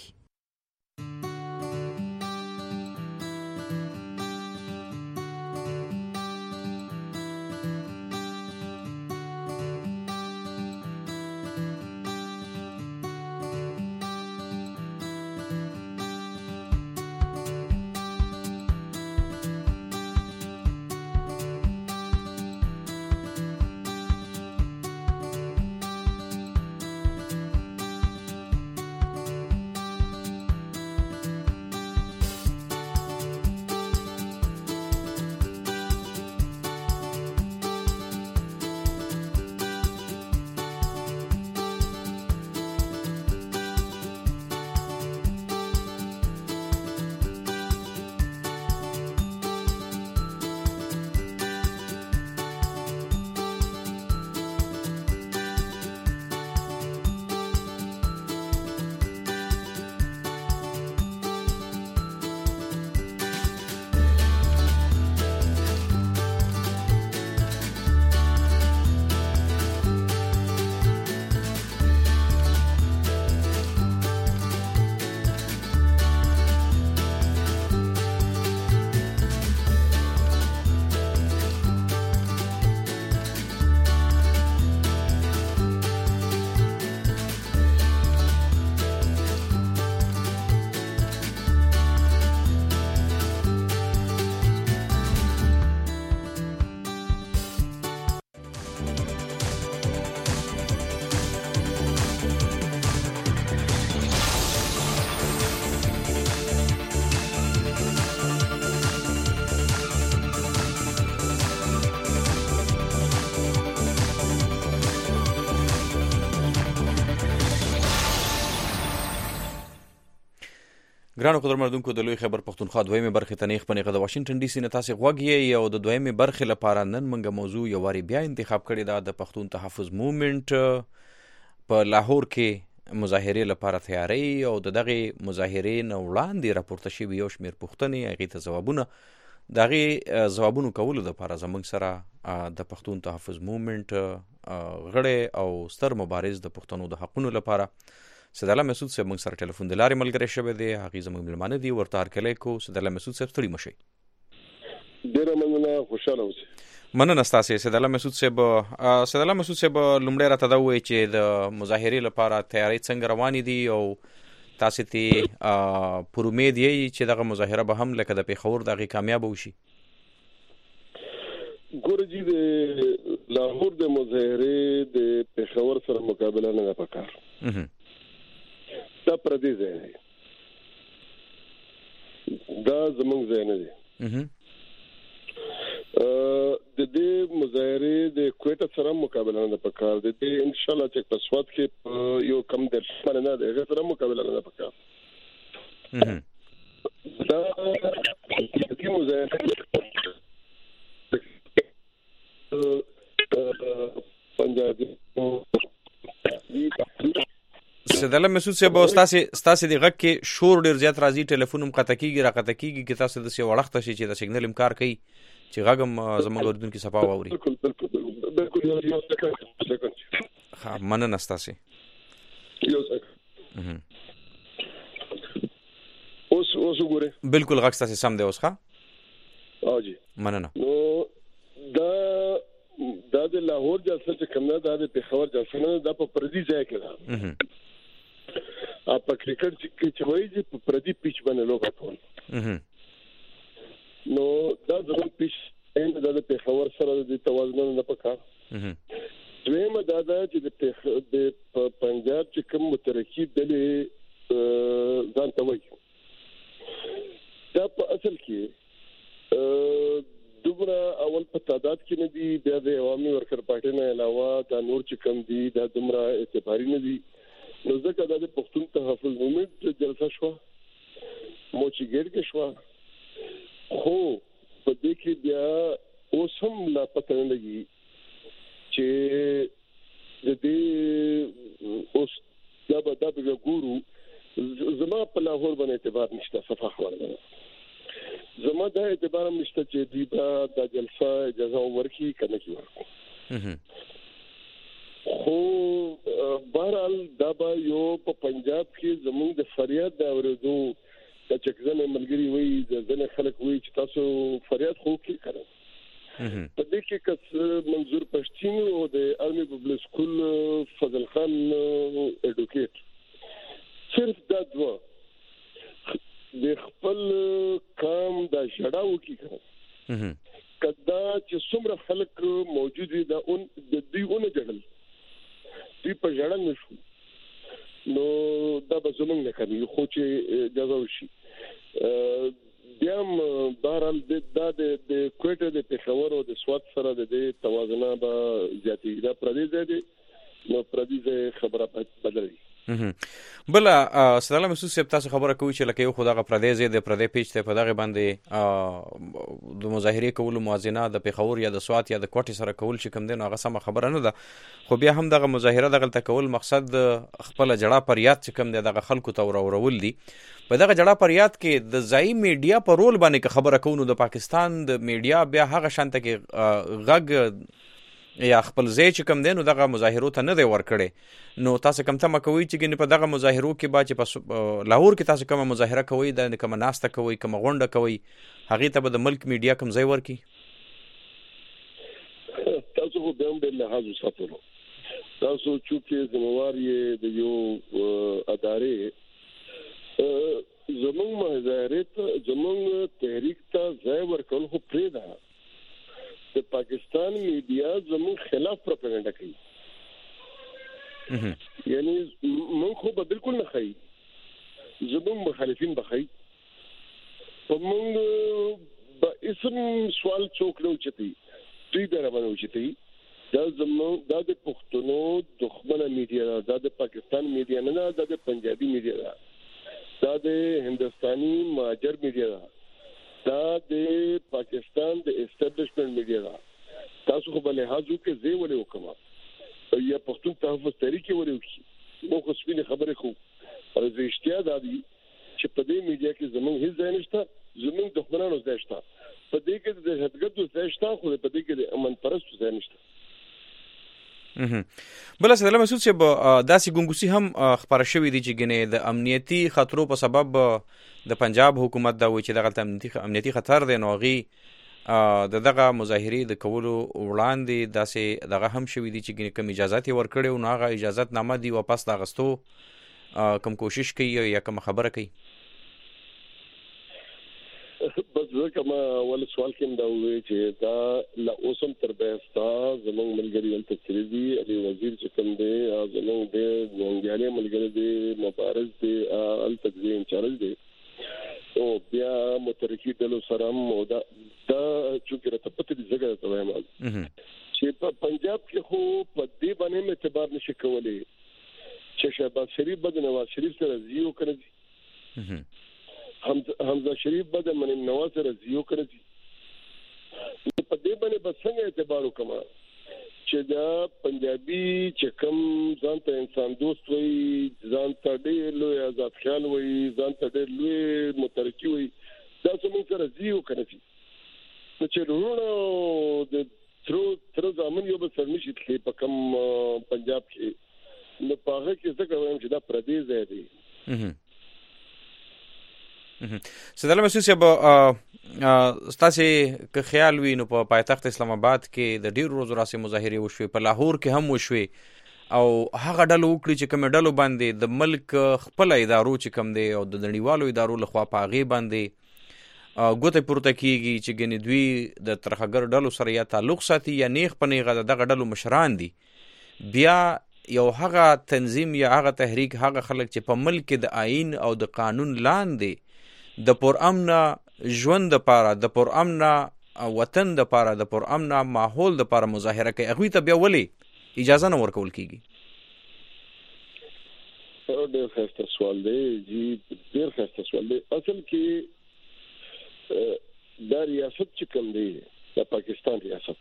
ګرانو قدرمنونکو د لوی خبر پښتونخوا دویمه برخه ته نیخ پنیغه د واشنگټن ډي سي نه تاسو غوږی او د دویمه برخه لپاره نن موږ موضوع یو واری بیا انتخاب کړی دا د پښتون تحفظ موومېنټ په لاهور کې مظاهره لپاره تیاری او دغه مظاهره نه وړاندې راپورته شوی یو شمېر پوښتنې هغه ته ځوابونه دغه ځوابونو کولو لپاره زموږ سره د پښتون تحفظ موومېنټ غړي او ستر مبارز د پښتنو د حقوقو لپاره سید الله مسعود صاحب موږ سره ټلیفون د لارې ملګری شوی دی هغه زموږ ملمانه دی ورته هرکلی کو سید الله مسعود صاحب ستړي مشئ ډېره مننه خوشاله اوسئ مننه ستاسو سید الله مسعود صاحب سید الله مسعود صاحب لومړی راته دا ووایي چې د مظاهرې لپاره تیاری څنګه روانې دي او تاسو ته پر امید یې چې دغه مظاهره به هم لکه د پېښور دغه کامیاب وشي ګورجی د لاهور د مظاهرې د پېښور سره مقابله نه ده پکار دا پردي ځای دی دا زمونږ ځای نه دی د دې مظاهرې د کوټه سره مقابله نه ده پکار د دې ان شاء الله چې په سواد کې یو کم درشمن نه ده هغه سره مقابله نه ده پکار دا د مظاهرې پنجابي سید الله مسعود صاحب تاسو تاسو د غږ کې شور ډیر زیات راځي ټلیفون هم قطع کیږي را قطع کیږي کې تاسو د سی وړخت شي چې د سیګنل امکار کوي چې غږ هم زموږ اوردونکو صفا واوري بالکل بالکل بالکل یو سکند ها مننه تاسو یو سکند اوس اوس ګوره بالکل غږ تاسو سم دی اوس ښه او جی مننه نو دا دا د لاهور جلسه چې کوم نه دا د پېښور جلسه نه دا په پردي ځای کې ده ا په کرکټ کې چې وایي چې په پردي پیچ باندې لوبه کول نو دا د پیچ ان د پېښور سره د توازن نه پکار دویمه دا دا چې د پنجاب چې کوم مترقي دلې ځان ته وایي دا په اصل کې دومره اول په تعداد کې نه دي بیا د عوامي ورکر پارټي نه علاوه دا نور چې کم دي دا دومره اعتباري نه دي نو ځکه دا د پښتون تحفظ موومېنټ جلسه شو موچیګر کې شو خو په دې کې بیا اوس هم لا پته نه لګي چې د دې اوس دا به دا به ګورو زما په لاهور باندې اعتبار نشته صفه خبره زما دا اعتبار هم نشته چې دی با د جلسه اجازه ورکړي کنه کی ورکړي خو بهرحال دا به یو په پنجاب کې زموږ د فریاد دا ورېدو د چکزنه ملګری وایي د ځنه خلک وایي چې تاسو فریاد خو کې کړئ په دې کې کس منظور پښتين او د ارمي پبلک سکول فضل خان اډوکیټ صرف دا دوا د خپل کام د شړاو کې کړه کدا چې څومره خلک موجود دي دا اون د دیونه جړل دی په جړل نشو نو دا به زمونږ نه کوي خو چې اجازه وشي بیا بهرحال د د د کوټه د پېښور او د سواد سره د توازن به زیاتی دا پردي ځای نو پردي ځای خبره بدلوي بل سید الله مسعود صاحب تاسو خبره کوي چې لکه یو خدای پردی زید پردی پیچ ته په دغه باندې د مظاهره کولو موازنه د پېښور یا د سوات یا د کوټې سره کول چې کوم دین هغه سم خبره نه ده خو بیا هم دغه مظاهره دغه تکول مقصد خپل جړه پریاد چې کوم دغه خلکو ته ورول دي په دغه جړه پریاد کې د ځای میډیا په رول باندې خبره کوو د پاکستان د میډیا بیا هغه شانته کې غږ یا خپل ځای چې کوم دین دغه مظاهرو ته نه دی ورکړي نو تاسو کوم ته مکوي چې په دغه مظاهرو کې با چې په لاهور کې تاسو کوم مظاهره کوي د کوم ناسته کوي کوم غونډه کوي هغه ته به د ملک میډیا کوم ځای ورکي تاسو خو به هم د لحاظ ساتلو تاسو چې ذمہوار یې د یو ادارې زموږ مظاهره ته زموږ تحریک ته ځای ورکول خو پرې ده د پاکستان میډیا زموږ خلاف پروپاګاندا کوي یعنی موږ خو به بالکل نه خای زموږ مخالفین بخای په موږ به اسم سوال څوک نه چتي دوی دربانه چتي دا زموږ د پښتنو دښمنه میډیا دا د پاکستان میډیا نه دا د پنجابي میډیا دا دا د هندستاني مهاجر میډیا ده، دا د پاکستان د اسټابلیشمنت میډیا ده. تاسو خو بل لحاظ وکړئ زه ولې وکم یا پښتون تحفظ تحریک ولې وکړي مو خو سپینې خبرې خو او زه اشتیا دا دي چې په دې میډیا کې زمونږ هیڅ ځای نشته، زمونږ دښمنانو ځای شته، په دې کې د دهشتګردو ځای شته، خو په دې کې د امن پرستو ځای نشته. بل څه دلته محسوس چې داسې ګونګوسي هم خبره شوې دي چې ګنې د امنیتي خطرو په سبب د پنجاب حکومت دا وایي چې دغه امنیتي خطر دی، نو هغې د دغه مظاهرې د کولو وړاندې داسې دغه هم شوي دي چې ګنې کوم اجازات یې ورکړی نو هغه اجازت نامه دي واپس د اخیستو کوم کوشش کوي یا کوم خبره کوي. بس زه کوم اول سوال کې دا وایي چې دا لا اوسم تر بهستا زموږ ملګری ولته تریزي علي وزیر چې کوم دی زموږ د نونګیالي ملګری دی مبارز دی ال تجزیه انچارج دی او بیا مترکی ډلو سره مو دا دا چې راته پته دي ځکه ته وایم چې په پنجاب کې خو په دې باندې اعتبار نشي کولای چې شهباز شریف بد نواز شریف سره زیو کړی حمزه شریف بد من نواز سره زیو کړی په دې باندې بس څنګه اعتبار وکم چې دا پنجابي چې کوم ځان ته انسان دوست وي، ځان ته ډېر لوی آزاد خیال وي، ځان ته ډېر لوی مترکی وي، دا څومره سره زیو کړی نو چې ورونو د تر تر ځامن یو به سرنشي تلې په کوم پنجاب کې نو په هغه کې څه کوم چې دا پردي ځای دی. سداله محسوس به ستاسو که خیال وي نو په پایتخت اسلام آباد کې د ډیر روز راسي مظاهره وشوي، په لاهور کې هم وشوي او هغه ډلو وکړي چې کوم ډلو باندې د ملک خپل ادارو چې کوم دی او د نړیوالو ادارو لخوا پاغي باندې ګوته پورته کیږي چې ګنې دوی د ترخګر ډلو سره یا تعلق ساتي یا نیغ په نیغه دغه ډلو مشران دي. بیا یو هغه تنظیم یا هغه تحریک هغه خلک چې په ملک د آئین او د قانون لاندې د پرامن ژوند لپاره، د پرامن وطن لپاره، د پرامن ماحول لپاره مظاهره کوي، هغوی ته بیا ولې اجازه نه ورکول کیږي؟ ډېر ښایسته سوال دی جی، ډېر ښایسته سوال دی. اصل کې دا ریاست چې کوم دی د پاکستان ریاست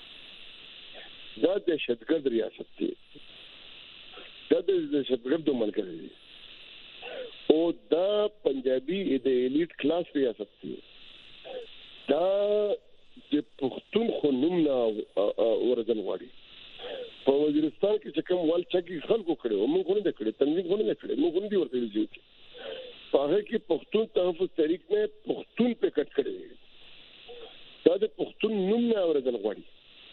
دا دهشتګرد ریاست دی، دا د دهشتګردو ملګری دی او دا پنجابي د ایلیټ کلاس ریاست دی. دا د پښتون خو نوم نه ورځن غواړي. په وزیرستان کې چې کوم وال چګي خلکو کړي او موږ نه کړي، تنظیم نه کړي، موږ نه دی ورته ویل په هغه کې پښتون تحفظ تحریک نه پښتون په کټ کړي، دا د پښتون نوم نه ورځن غواړي.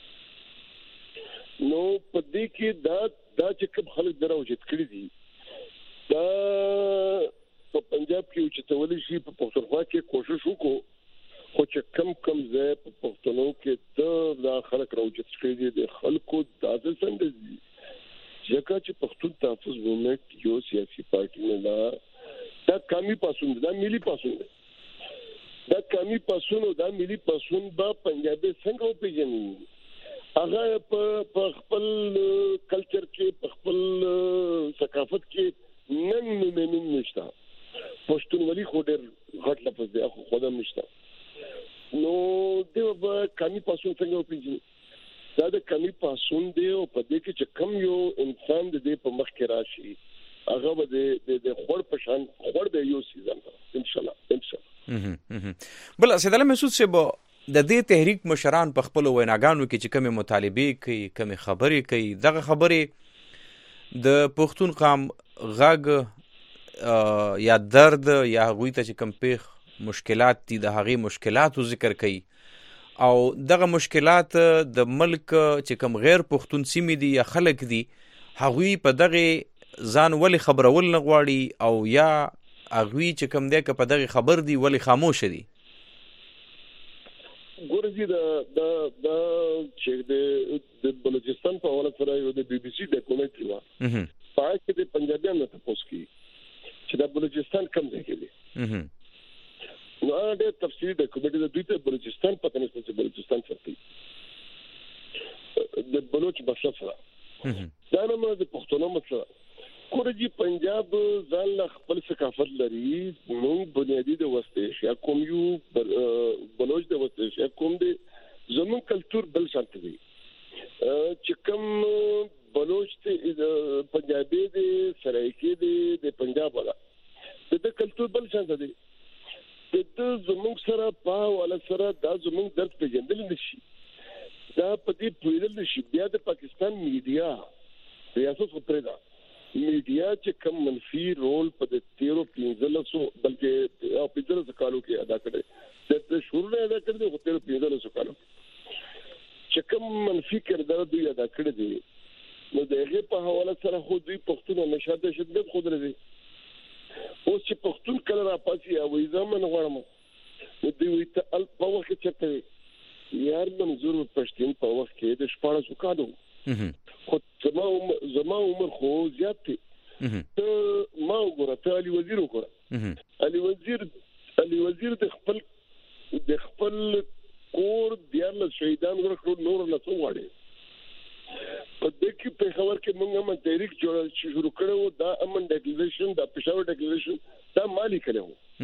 نو په دې کې دا دا چې کوم خلک دراوجت کړی دي دا په پنجاب کې چې تولې شي په پښتونخوا کې کوشش وکړو، خو چې کم کم ځای په پښتنو کې دا خلک راوجت کړی دي د خلکو داسې څنګه دي ځکه چې پښتون تحفظ مومنټ یو سیاسي پارټي نه دا دا قومي پاسون دا ملي پاسون دا قومي پاسون او دا ملي پاسون با پنجابي څنګه وپیژني؟ هغه په خپل کلچر کې په خپل ثقافت کې نن نن نشته. پښتونولي خو ډېر غټ لفظ دی، خو خودم نشته. نو دیو به قومي پاسون څنګه وپیژني؟ دا د قومي پاسون دی او په دې کې چې کم یو انسان د دې په مخ کې راشي هغه به د خور په شان خور به یو سیزن ان شاء الله ان شاء الله. بل سیداله محسوس چې د دې تحریک مشران په خپل ویناګانو کې چې کومه مطالبه کوي، کومه خبرې کوي، دغه خبرې د پښتون قوم غږ یا درد یا هغوی ته چې کوم پیښ مشکلات دي د هغې مشکلاتو ذکر کوي او دغه مشکلات د ملک چې کوم غیر پښتون سیمې دي یا خلک دي هغوی په دغه ځان ولې خبرول نه غواړي او یا هغوی چې کوم دی که په دغه خبر دي ولې خاموشه دي؟ ګورځي دا دا دا چې د بلوچستان په حواله سره یو د بي بي سي ډاکومنټري و پای کې د پنجابیانو ته پوښتنه کی چې د بلوچستان کوم ځای کې دی. نو دا تفصیلي ډاکومنټري د دوی ته بلوچستان پته نشته چې بلوچستان څه دی د بلوچ مسله سره دا نه د پښتونو مسله کورجی پنجاب ځان له خپل ثقافت لري موږ بنیادی د وسته یا کوم یو بلوچ د وسته یا کوم د زمون کلچر بل شانت دی چې کوم بلوچ ته پنجابي دی سرایکی دی د پنجاب والا د کلچر بل شانت دی د زمون سره په ولا سره د زمون درد پیژندل نشي دا په دې پیژندل نشي بیا د پاکستان میډیا ریاست خپردا میډیا چې کوم منفي رول په د تیرو پنځلسو بلکې او پنځلسو کالو کې ادا کړي د شروع نه ادا کړي د تیرو پنځلسو کالو چې کوم منفي کردار دوی ادا کړی دي نو دغه په حواله سره خو دوی پښتون نشاده شدت خود لري اوس چې پښتون کله را پاسي او زمون غواړم نو دوی ته ال په وخت کې چته یار منظور پښتون په وخت کې د شپږ کالو خو زما زما عمر خو زیات دی ته ما وګوره ته علي وزیر وګوره علي وزیر علي وزیر د خپل د خپل کور دیارله شهیدان ورکړو نور له څو واړي په دې کې په خبر کې موږ هم تحریک جوړ شروع کړو دا امن ډیکلیریشن دا پېښور ډیکلیریشن دا مالی کړو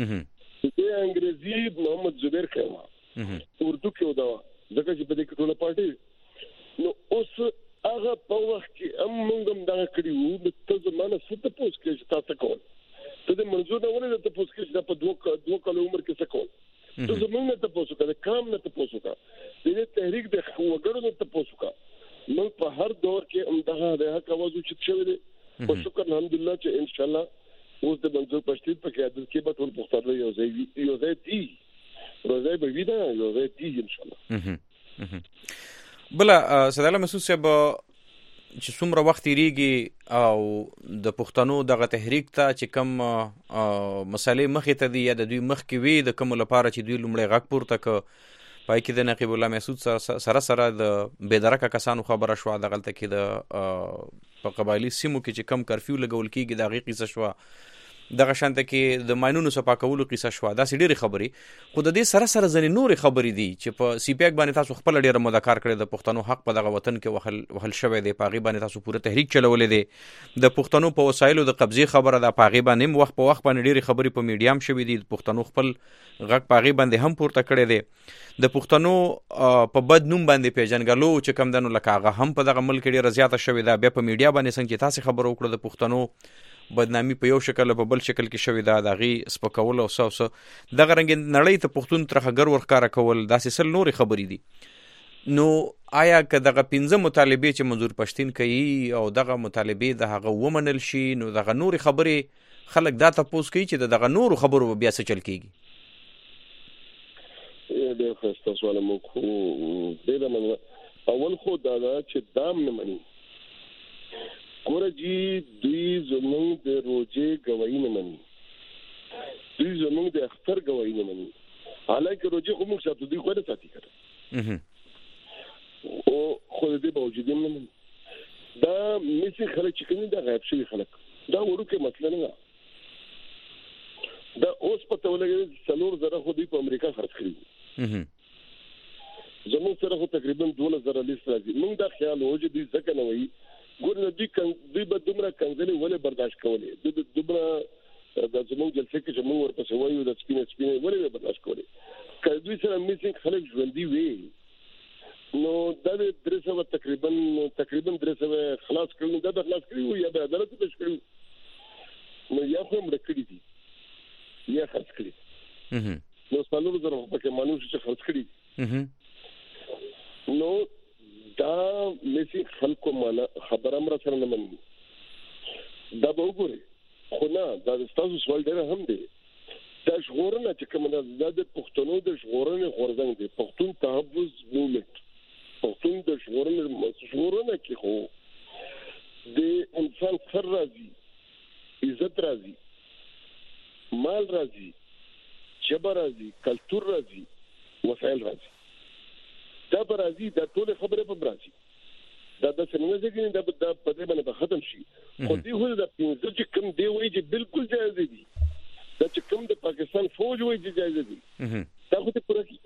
د انګریزي محمد زبیر کړو اردو کې ودا ځکه چې په دې کې ټول پارټي نو اوس هغه په وخت کې هم موږ هم دا کړیو د ته زمانه ست پوس کې تاسو کول ته د منځو نه ولې ته پوس کې په دوه دوه کال عمر کې څه کول ته زمونږ نه ته پوس وکړه کام نه ته پوس وکړه دې تحریک د وګړو نه ته پوس وکړه موږ په هر دور کې امدغه د حق आवाज چې شوی دی او شکر الحمدلله چې ان شاء الله اوس د منځو پښتون په قیادت کې به ټول پښتانه یو ځای یو ځای دي روزه به ویدا یو ځای دي ان شاء الله بلا سداله محسوس صاحب چې څومره وخت یریږي او د پښتنو دغه تحریک ته چې کم مسالې مخې ته دي یا د دوی مخ کې وي د کوم لپاره چې دوی لومړی غږ پورته ک پای کې د نقیب الله محسود سره سره د بېدرکه کسانو خبره شو د غلطه کې د په قبایلی سیمو کې چې کم کرفیو لګول کېږي د هغې قصه شوه دغه شانته کې د ماینونو صفاکولو قصه شوه داسې ډېرې خبرې خو د دې سره سره ځینې نورې خبرې دي چې په سی پی اک باندې تاسو خپله ډېره موده کار کړی د پښتنو حق په دغه وطن کې وهل وهل شوی دی په هغې باندې تاسو پوره تحریک چلولی دی د پښتنو په وسایلو د قبضې خبره ده په هغې باندې هم وخت په وخت باندې ډېرې خبرې په میډیا هم شوي دي د پښتنو خپل غږ په هغې باندې هم پورته کړی دی د پښتنو په بد نوم باندې پیژنګلو چې کم دنو لکه هغه هم په دغه ملک ډېره زیاته شوې ده بیا په میډیا باندې څنګه چې تاسې خبره وکړه د پښتنو بدنامي په یو شکل په بل شکل کې شوې ده د هغې سپکول او څه او څه دغه رنګ نړۍ ته پښتون ترخه ګر ورښکاره کول داسې سل نورې خبرې دي نو آیا که دغه پنځه مطالبې چې منظور پښتین کوي او دغه مطالبې د هغه ومنل شي نو دغه نورې خبرې خلک دا تپوس کوي چې دغه نورو خبرو بیا څه چل کېږي ډېر ښایسته سوال مو خو ډېره مننه اول خو دا ده چې دام نه مني ګوره جي دوی زموږ د روژې ګواهي نه مني دوی زموږ د اختر ګواهي نه مني حالانکه روژې خو موږ ساتو دوی خو نه ساتي کړه او خو د دې باوجود هم نه مني دا مسې خلک چې کوي دا غایب شوي خلک دا وړوکې مسله نه ده دا اوس پته ولګي څلور زره خو دوی په امریکا خرڅ کړي زموږ سره خو تقریبا دولس زره لیست راځي موږ دا خیال وو چې دوی ځکه نه وایي ګور نه دوی دوی به دومره کنځلې ولې برداشت کولې دوی دومره د زموږ جلسه کې چې موږ ورپسې وایو د سپینې سپینې ولې برداشت کولې که دوی سره میسنګ خلک ژوندي وي نو دا د درې سوه تقریبا تقریبا درې سوه خلاص کړل دا به خلاص کړي وو یا به عدالت پېښ کړي نو یا خو هم مړه کړي دي یا خرڅ کړي نو څلور زره پکې مانوس چې خرڅ کړي نو دا مسی خلکو معنا خبره مر سره نه مني دا به وګوري خو نه دا تاسو سوال ډېر هم دی دا شغورنه چې کوم دا د پښتنو د شغورنې غورځنګ دی پښتون تحفظ موومنت پښتون د شغورنې شغورنه کې خو د انسان سر راځي عزت راځي مال راځي جبر راځي کلچر راځي وسایل راځي دا راځي دا ټول خبره په راځي دا د څنګه ځکه دا په دې باندې ختم شي خو دې هو دا پینځه چې کوم دی وایي چې بالکل جایز دي دا چې کوم د پاکستان فوج وایي چې جایز دي دا خو ته پوره کی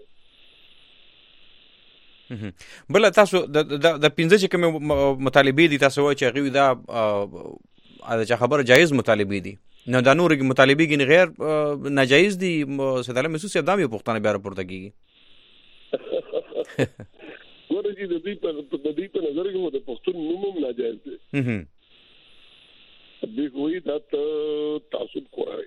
بل تاسو د د پینځه چې کوم مطالبه دي تاسو وایي چې غوي دا دا خبر جایز مطالبه دي نو دا نور مطالبه کې غیر ناجایز دي سید علي محسوس صاحب دا مې پښتنه بیا راپورته کیږي ورته د دې په د دې په نظر کې د پښتون نوم ناجایز دي دې کوئی دا تعصب کوي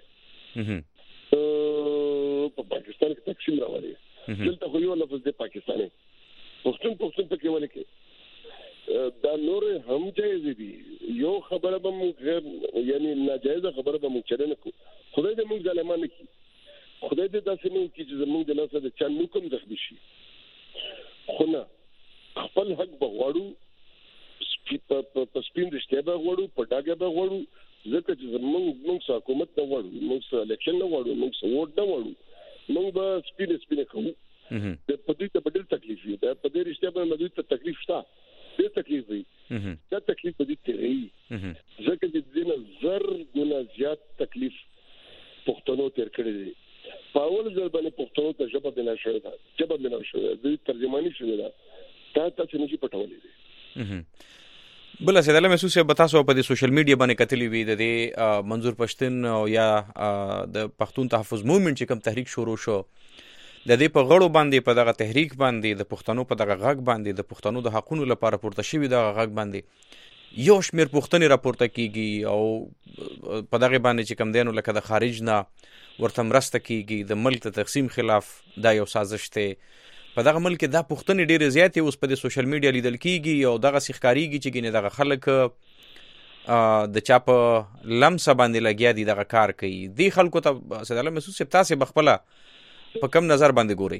په پاکستان کې تقسیم راوړي دلته خو یو لفظ د پاکستاني پښتون پښتون په کې ولکه دا نور هم جایز دي یو خبره به موږ یعنی ناجایز خبره به موږ چرنه کو خدای دې موږ ظالمانه کی خدای دې داسې نو کی چې موږ د لاسه د چا نو کوم زخمی شي خو نه خپل حق بغواړو په سپین رښتیا بغواړو په ډاګه بغواړو ځکه چې موږ موږ حکومت نه غواړو موږ الیکشن نه غواړو موږ ووټ نه غواړو موږ به سپین سپین کوو د پدې ته بدل تکلیف دی په دې رښتیا باندې دوی ته تکلیف شته دې تکلیف دی دا تکلیف دې تیری ځکه چې دینه زر ګنا زیات تکلیف پښتنو تیر کړی دی پاول ځل باندې پښتنو ته ژبه بنا شوې ده ژبه بنا شوې ده ترجمانی شوې ده دا تاسو نشي پټولې دي بل سید علي محسوس صاحب تاسو په دې سوشل میډیا باندې کتلی وی د منظور پښتون او یا د پښتون تحفظ موومېنټ چې کوم تحریک شروع شو د دې په غړو باندې په دغه تحریک باندې د پښتنو په دغه غږ باندې د پښتنو د حقونو لپاره پورته شوی دغه غږ باندې یو شمیر پښتني راپورته کیږي او په دغه باندې چې کوم دینو لکه د خارج نه ورته مرسته کیږي د ملک د تقسیم خلاف دا یو سازش دی په دغه ملک دا پښتني ډېر زیات اوس په سوشل میډیا لیدل کیږي او دغه سیخکاریږي چې ګینه دغه خلک د چا په لمسه باندې لګیا دي دغه کار کوي دی خلکو ته سید علي محسوس صاحب تاسو بخپله په کم نظر باندې ګوري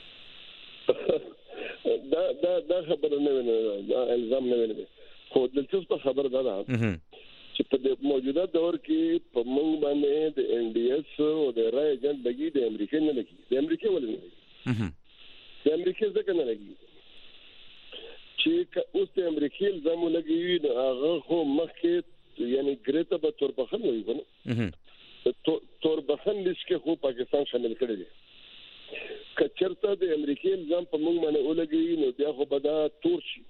دا دا دا خبره نه ویني دا الزام نه ویني خو دلچسپه خبره ده چې په موجوده دور کې په موږ باندې د ان ډي اس او د رای ایجنټ لګي د امریکا نه لګي د امریکا ولې نه د امریکا ځکه نه لګي چې اوس د امریکا الزام لګي هغه خو مخکې یعنی ګریته به توربخن وي کنه توربخن لیست کې خو پاکستان شامل کړی دی کچرته د امریکا الزام په موږ باندې ولګي نو بیا خو به دا تور شي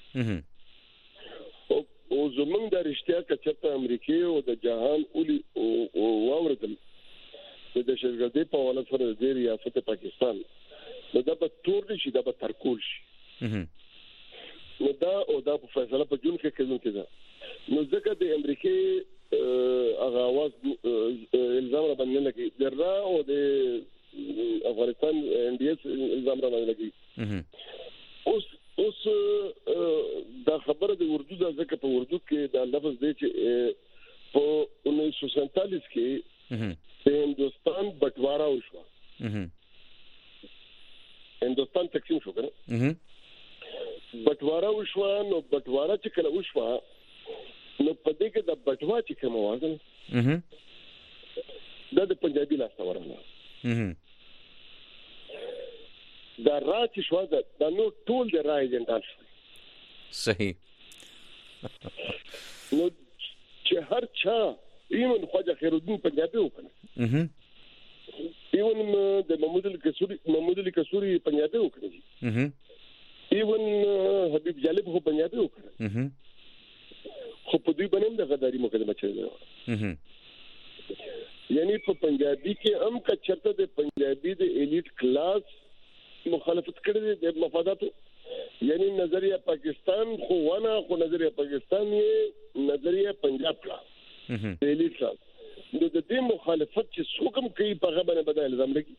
او زمونږ د رښتیا کچرته امریکا او د جهان اولی او واوردل د دهشتګردۍ په حواله سره د ریاست پاکستان نو دا به تور شي دا به ترکول شي نو دا او دا په فیصله په جون کې کېدونکې ده نو ځکه د امریکا هغه اواز الزام را باندې لګي د را او د افغانستان ان ډي اس الزام را باندې لګي اوس اوس دا خبره د اردو د ځکه په اردو کې دا لفظ دی چې په انیس سو سینتالیس کې د هندوستان بټوارا وشو هندوستان تقسیم شو کنه بټوارا وشو نو بټوارا چې کله وشو نو په دې کې د بټوا چې کوم وازن دا د پنجابي لاس ورانه دا راځي شو دا نو ټول د رای ایجنټان شو صحیح نو چې هر چا ایمن خواجه خیرالدین پنجابي وکړي ایون د محمود الکسوري محمود الکسوري پنجابي وکړي ایون حبیب جالب هو پنجابي وکړي خو په دې باندې د غداري مقدمه چي یعنی په پنجابي کې هم کچرته د پنجابي د الیټ کلاس مخالفت کړي د مفاداتو یعنی نظریه پاکستان خو ونه خو نظریه پاکستان یې نظریه پنجاب کا د الیټ کلاس د دې مخالفت چې څوکم کوي په غبنه بدل الزام لګي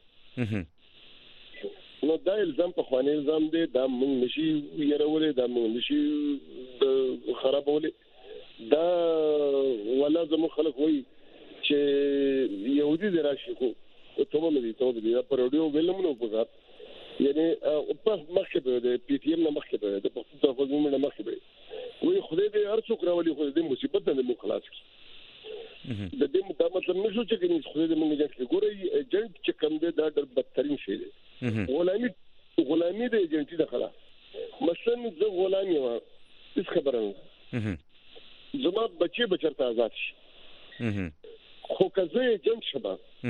نو دا الزام په خواني الزام دی دا موږ نشي يرولې دا موږ نشي خرابولې دا ولا زمو خلک وایي چې يهودي دی راشي خو ته مو دي ته دي په رادیو ویلم نو په ځات یعنی په مخکې د پی ټی ایم نه مخکې د پښتون تحفظ موومېنټ نه مخکې وي خدای دې هر څوک راولي خو دې مصیبت نه مو خلاص کی د دې دا مطلب نشو چې کني خدای دې موږ جنګ ګورې ایجنټ چې کوم دې دا ډېر بدترین شی دی غلامي غلامي د ایجنټي د خلاص مثلا زه غلامي و هیڅ خبره نه زما بچي بچرته آزاد شي خو که زه ایجنټ شبه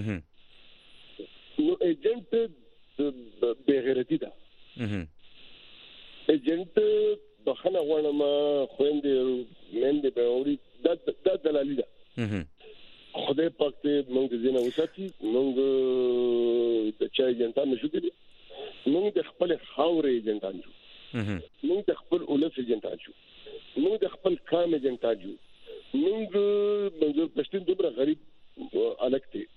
نو ایجنټ بغیرتی ده ایجنټ بخنه غواړم خويندې مېندې به اوري دا د دلالي ده خدای پاک ته موږ د زینه وساتي موږ د چا ایجنټان نشو کېدی موږ د خپل خاورې ایجنټان یو موږ د خپل اولس ایجنټان یو موږ د خپل کام ایجنټان یو موږ موږ پښتون دومره غریب الګ دي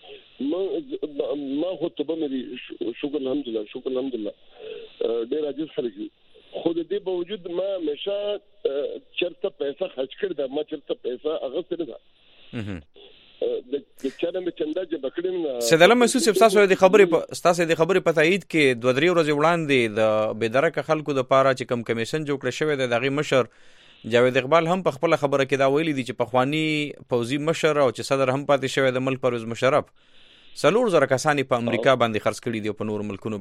ما هو ته به مې شکر الحمدلله شکر الحمدلله ډېر عاجز خلک یو خو د دې باوجود ما همیشه چرته پیسې خرج کړې ده ما چرته پیسې اغستې ده د چانه مې چنده چې بکړم سید علم محسوس تاسو د خبرې تاسو د خبرې په تایید کې دوه درې ورځې وړاندې د بېدرکه خلکو د پاره چې کم کمیشن جوړ کړی شوی دی دغه مشر جاوید اقبال هم په خپل خبره کې دا ویلي دي چې پخوانی فوزي مشر او چې صدر هم پاتې شوی د ملک پرویز مشرف څلور زره کسانی په امریکا باندې خرڅ کړي دي په نور ملکونو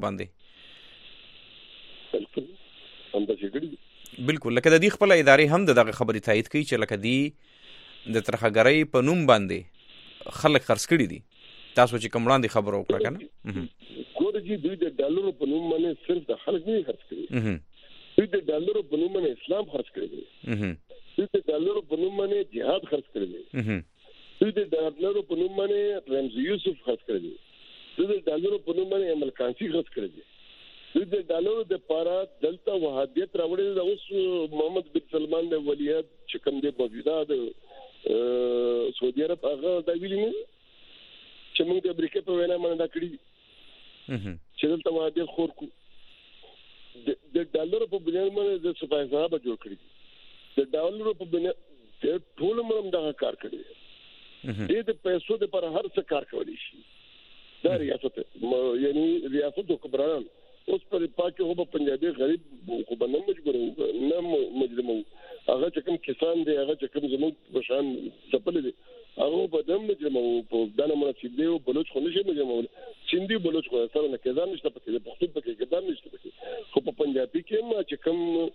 باندې بالکل لکه د دې خپل ادارې هم دغه خبرې تایید کوي چې لکه دی د ترخګرۍ په نوم باندې خلک خرڅ کړي دي تاسو چې کوم وړاندې خبرو وکړه کنه ګورجی دوی د ډالرو په نوم باندې صرف د خلک نه خرڅ کړي دوی د ډالرو په نوم باندې اسلام خرڅ کړي دي دوی د ډالرو په نوم باندې جهاد خرڅ کړي دي دوی د ډالرو په نوم باندې رمزي یوسف خرڅ کړي دي دوی د ډالرو په نوم باندې عمل کانسی خرڅ کړي دي دوی د ډالرو د پاره دلته وهابیت راوړي د اوس محمد بن سلمان د ولیعهد چې کوم دی موجوده د سعودي عرب هغه دا ویلي نه چې موږ د امریکا په وینا باندې دا کړی چې دلته وادي خور کو د ډالر په بنیاد باندې د سپای صاحب جوړ کړی د ډالر په بنیاد ټول موږ دا کار کړی دي د پیسو د پر هر څه کار کوي شي دا ریاست یعنی ریاست حکمران اوس پر پاکه هو په پنجابي غریب خو به نه مجبور نه مجرم هغه چې کوم کسان دي هغه چې کوم زموږ بشان ځپل دي هغه په دم مجرم او په دانه مناسب دی او بلوچ خو نشي مجرم سیندي بلوچ خو سره نه کېدان نشته پکې پښتون پکې کېدان نشته پکې خو په پنجابي کې ما چې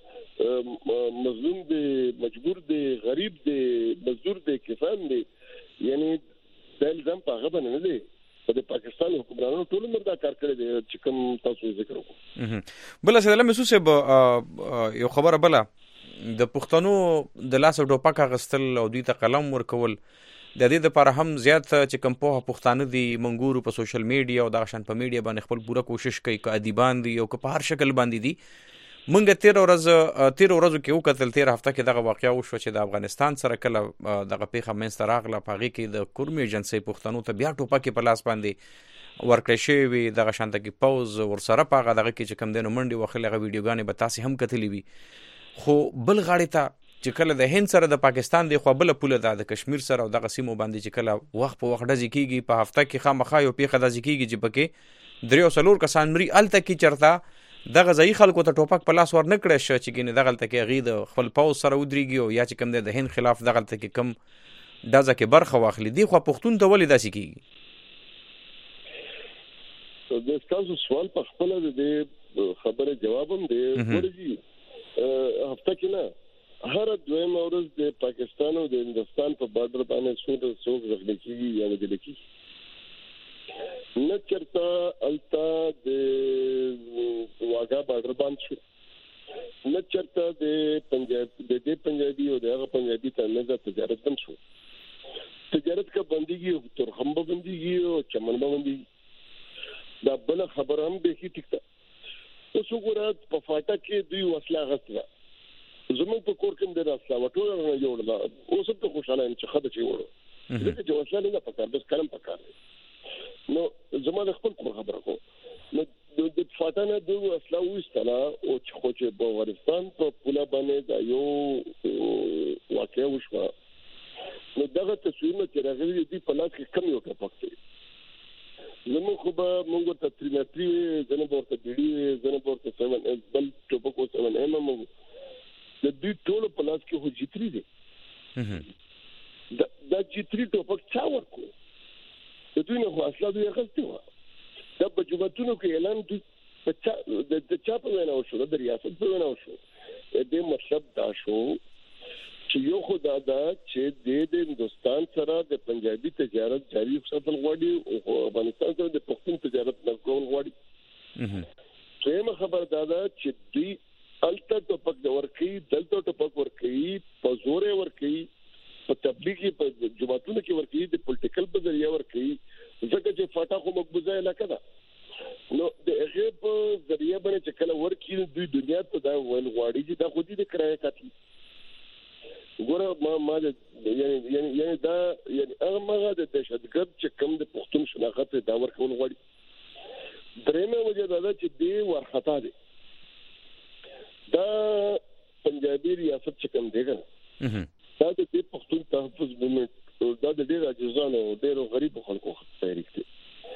کوم مظلوم دي مجبور دي غریب دي مزدور دي کسان دي یعنی دل زم په هغه باندې نه دي د پاکستان حکومتانو ټول مردا کار کړی دی چې کوم تاسو ذکر وکړو بل څه لمه سوسه یو خبره بل د پښتنو د لاس ټوپک غستل او دوی ته قلم ورکول د دې لپاره هم زیات چې کوم په پښتانه دي منګورو په سوشل میډیا او د شان په میډیا باندې خپل پوره کوشش کوي ک ادیبان دي او ک په هر شکل باندې دي مونږ تیر ورځ تیر ورځ کې وکتل تیر هفته کې دغه واقعیا وشو چې د افغانستان سره کله دغه پیښه منځ ته راغله پاغي کې د کورمي ایجنسی پښتنو ته بیا ټوپک په لاس باندې ورکړی شوی دغه شانته کې پوز ورسره پاغه دغه کې چې کم دینو منډي وخلغه ویډیوګانې به تاسو هم کتلې وي خو بل غاړې ته چې کله د هند سره د پاکستان دی خو بل پوله د کشمیر سره او دغه سیمو باندې چې کله وخت په وخت ډزې کیږي په هفته کې خامخا یو پیښه ډزې کیږي چې پکې دریو سلور کسان مري الته کې چرته دغه ځای خلکو ته ټوپک په لاس ور نه کړی شو چې ګینه دغه تل کې غید خپل پاو سره ودرېږي او یا چې کوم د هند خلاف دغه تل کې کم دازه کې برخه واخلي دی خو پښتون ته ولې داسې کیږي د تاسو سوال په خپل د خبره جواب هم دی ورږي هفته کې نه هر دویم ورځ د پاکستان او د هندستان په بارډر باندې څو څو ځخلي کیږي یا د لکی نه چرته التا د واګا بارډر باندې شو نه چرته د پنجاب د دې پنجابي او د هغه پنجابي ته نه د تجارت هم شو تجارت کا بندګي او ترخم بندګي او چمن بندګي دا بل خبر هم به کی ټیکته اوس وګورئ په فاټا کې دوی وسله غوښتله زموږ په کور کې د راسلا وټول نه جوړلا اوس په خوشاله یم چې خبره چي وړو دغه چې وسله نه پکار بس کلم پکار نو زما د خپل کور خبره کو نو د فاټا نه دوی وسله وستله او چې خو چې په افغانستان په پوله باندې دا یو واقع وشو نو دغه تصویرونه چې راغلي دي په لاس کې کم یو ټپک دی زموږ خو به موږ ته تریناتری زنه ورته بیډي زنه ورته سیون بل ټوپک او سیون ایم موږ د دې ټول په لاس کې هو جیتري دي دا د جیتري ټوپک چا ورکو د دوی نه خو اصلا دوی غلطي و دا په جوړتونو کې اعلان دي په د چا په وینا وشو د ریاست په وینا وشو دې مطلب دا شو چې یو خدا دا چې د هندستان سره د پنجابي تجارت جاری وساتل غواړي او افغانستان سره د پښتون تجارت نه کول غواړي څه خبر دا ده چې دوی الته ټوپک د ورکی دلته ټوپک ورکی په زورې ورکی په تبلیغي په جماعتونو کې ورکی د پولیټیکل په ذریعہ ورکی ځکه چې فاټا خو مقبوضه علاقه ده نو د هغه په ذریعہ باندې چې کله ورکی دوی دنیا ته دا ول غواړي چې دا خو دې د کرایه کاټي ګوره ما ما یعنی یعنی یعنی دا یعنی هغه ما د دهشتګرد چې کوم د پښتون شناخت دا ورکول غواړي درېمه وجه دا چې دی ورخطا دي دا پنجابي ریاست چې کوم دی کنه دا د پښتون تحفظ موومېنټ دا د ډېر عاجزانو او ډېر غریب خلکو تحریک دی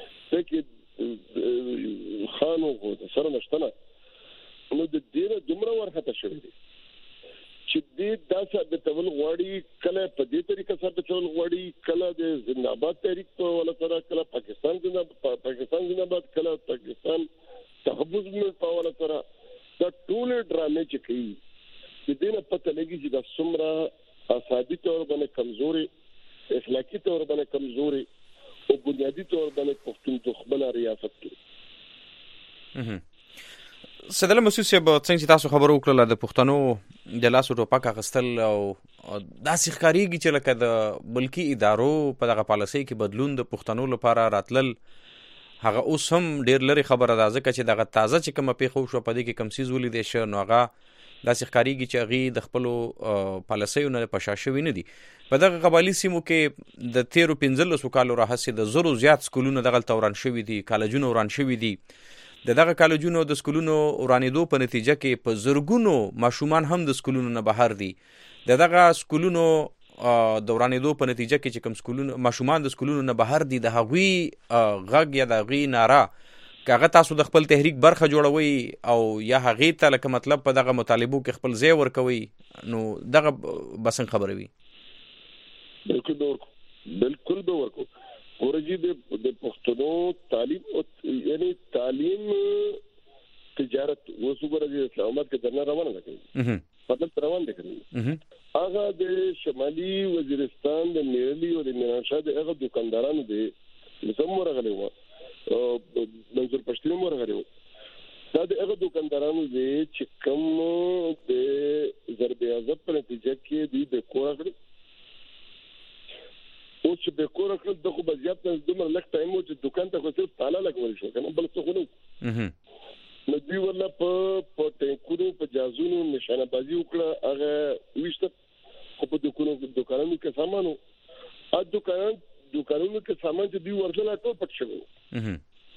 چې خانو غو سره نشته نو د دې دومره ورخطا شوی دی چې دې داسه د تول غواړي کله په دې طریقه سره د تول غواړي کله د زنده‌باد تحریک په ولا سره کله پاکستان زنده‌باد پاکستان زنده‌باد کله پاکستان تحفظ موومېنټ په ولا سره دا ټول ډرامې چې کوي د دې نه پته لګي چې دا څومره اقتصادي تور باندې کمزوري اخلاقی تور باندې کمزوري او بنیادی تور باندې پښتون دښمنه ریاست کې سدل مسعود صاحب څنګه چې تاسو خبرو وکړه د پښتنو د لاسو ټوپک اخستل او داسې ښکاریږي چې لکه د ملکی ادارو په دغه پالیسۍ کې بدلون د پښتنو لپاره راتلل هغه اوس هم ډیر لري خبره ده ځکه چې دغه تازه چې کوم پیښو شو په دې کې کم سیز ولیدې شو نو هغه داسې ښکاریږي چې هغه د خپل پالیسیو نه پشاشوي نه دي په دغه قبایلی سیمو کې د تیرو پنځلسو کالو راهیسې د زرو زیات سکولونو دغه توران شوي دي کالجونو وران شوي دي د دغه کالجونو د سکولونو ورانېدو په نتیجه کې په زرګونو ماشومان هم د سکولونو نه بهر دي د دغه سکولونو د ورانېدو په نتیجه کې چې کوم سکولونو ماشومان د سکولونو نه بهر دي د هغوی غږ یا د هغوی ناره که هغه تاسو د خپل تحریک برخه جوړوي او یا هغې ته لکه مطلب په دغه مطالبو کې خپل ځای ورکوي نو دغه به څنګه خبره وي بالکل به ورکو بالکل به ورکو ورجی د پښتنو تعلیم یعنی تعلیم تجارت وسوګره د اسلام آباد کې درنه روانه ده کوي مطلب روان دي کوي هغه د شمالي وزیرستان د میرلی او د میرانشاه د هغه دکاندارانو دي زموږ راغلي وو منظور پښتون مور غړي دا د هغه دکاندارانو دي چې کوم د ضرب عزت په نتیجه کې دي د کور غړي او چې به کور کړل دغه بزیات نه دومره لږ ټایم و چې دکان ته خو صرف تالا لګول شو کنه بل څه خو نه نو دوی ولا په په ټینکونو په جازونو نشانه بازی وکړه هغه وشته خو په دکانو دکانونو کې سامانو ا دکان دکانونو کې سامان چې دوی ورته ټول پټ شوی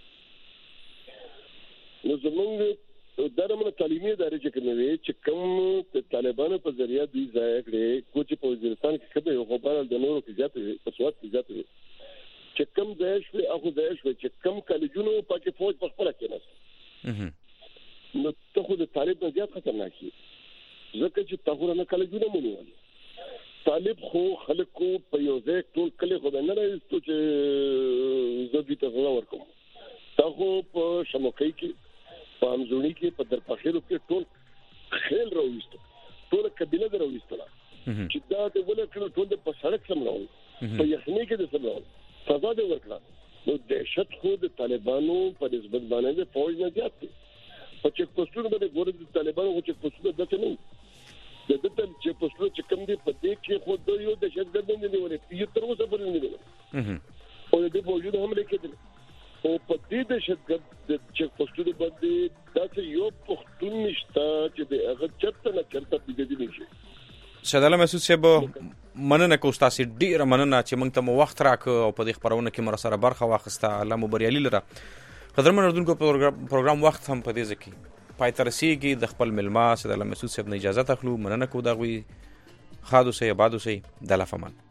نو زمونږ درمنه تعلیمي ادارې چې کومې چې کوم د طالبانو په ذریعہ دوی ځای کړي کوچ په وزیرستان کې کبه یو خبره د نورو کې زیات وي په سواد کې زیات وي چې کوم ځای شوی هغه ځای شوی چې کوم کالجونو پکې فوج په خپل کې نه نو ته خو د طالب نه زیات خطرناک شي ځکه چې تاسو نه کالجونه مونږ طالب خو خلکو په یو ځای ټول کله خو نه نه چې زه دې ته ورکوم تاسو په شموکۍ کې په امزونی کې په درپخیرو کې ټول خیل راوېستو ټول قبيله دروېستله چې دا د ولکه ټول په سړک سملاول په یخني کې د سملاول سزا دې ورکړه نو دهشت خو د طالبانو په نسبت باندې د فوج نه زیات دي په چک پوسټونو باندې ګورې د طالبانو خو چک پوسټونه دته نه د دته چک پوسټونو چې کوم دي په دې کې خو د یو دهشتګرد نه نیولې یو تر اوسه پورې نه نیولې او د موجوده هم لیکل او په دې دهشتګرد د چک پوسټونو باندې دا یو پښتون نشته چې د هغه چرته نه چرته پیږي نشي شداله مسعود صاحب مننه کوم تاسو ډیره مننه چې موږ ته مو وخت راک او په دې خبرونه کې مر سره برخه واخسته الله مو بریالي لره قدرمن اردوونکو پروګرام وخت هم په دې ځکه پای تر رسیدي د خپل ملما شداله مسعود صاحب نه اجازه تخلو مننه کو دا غوي خادو سي آبادو سي د لفمان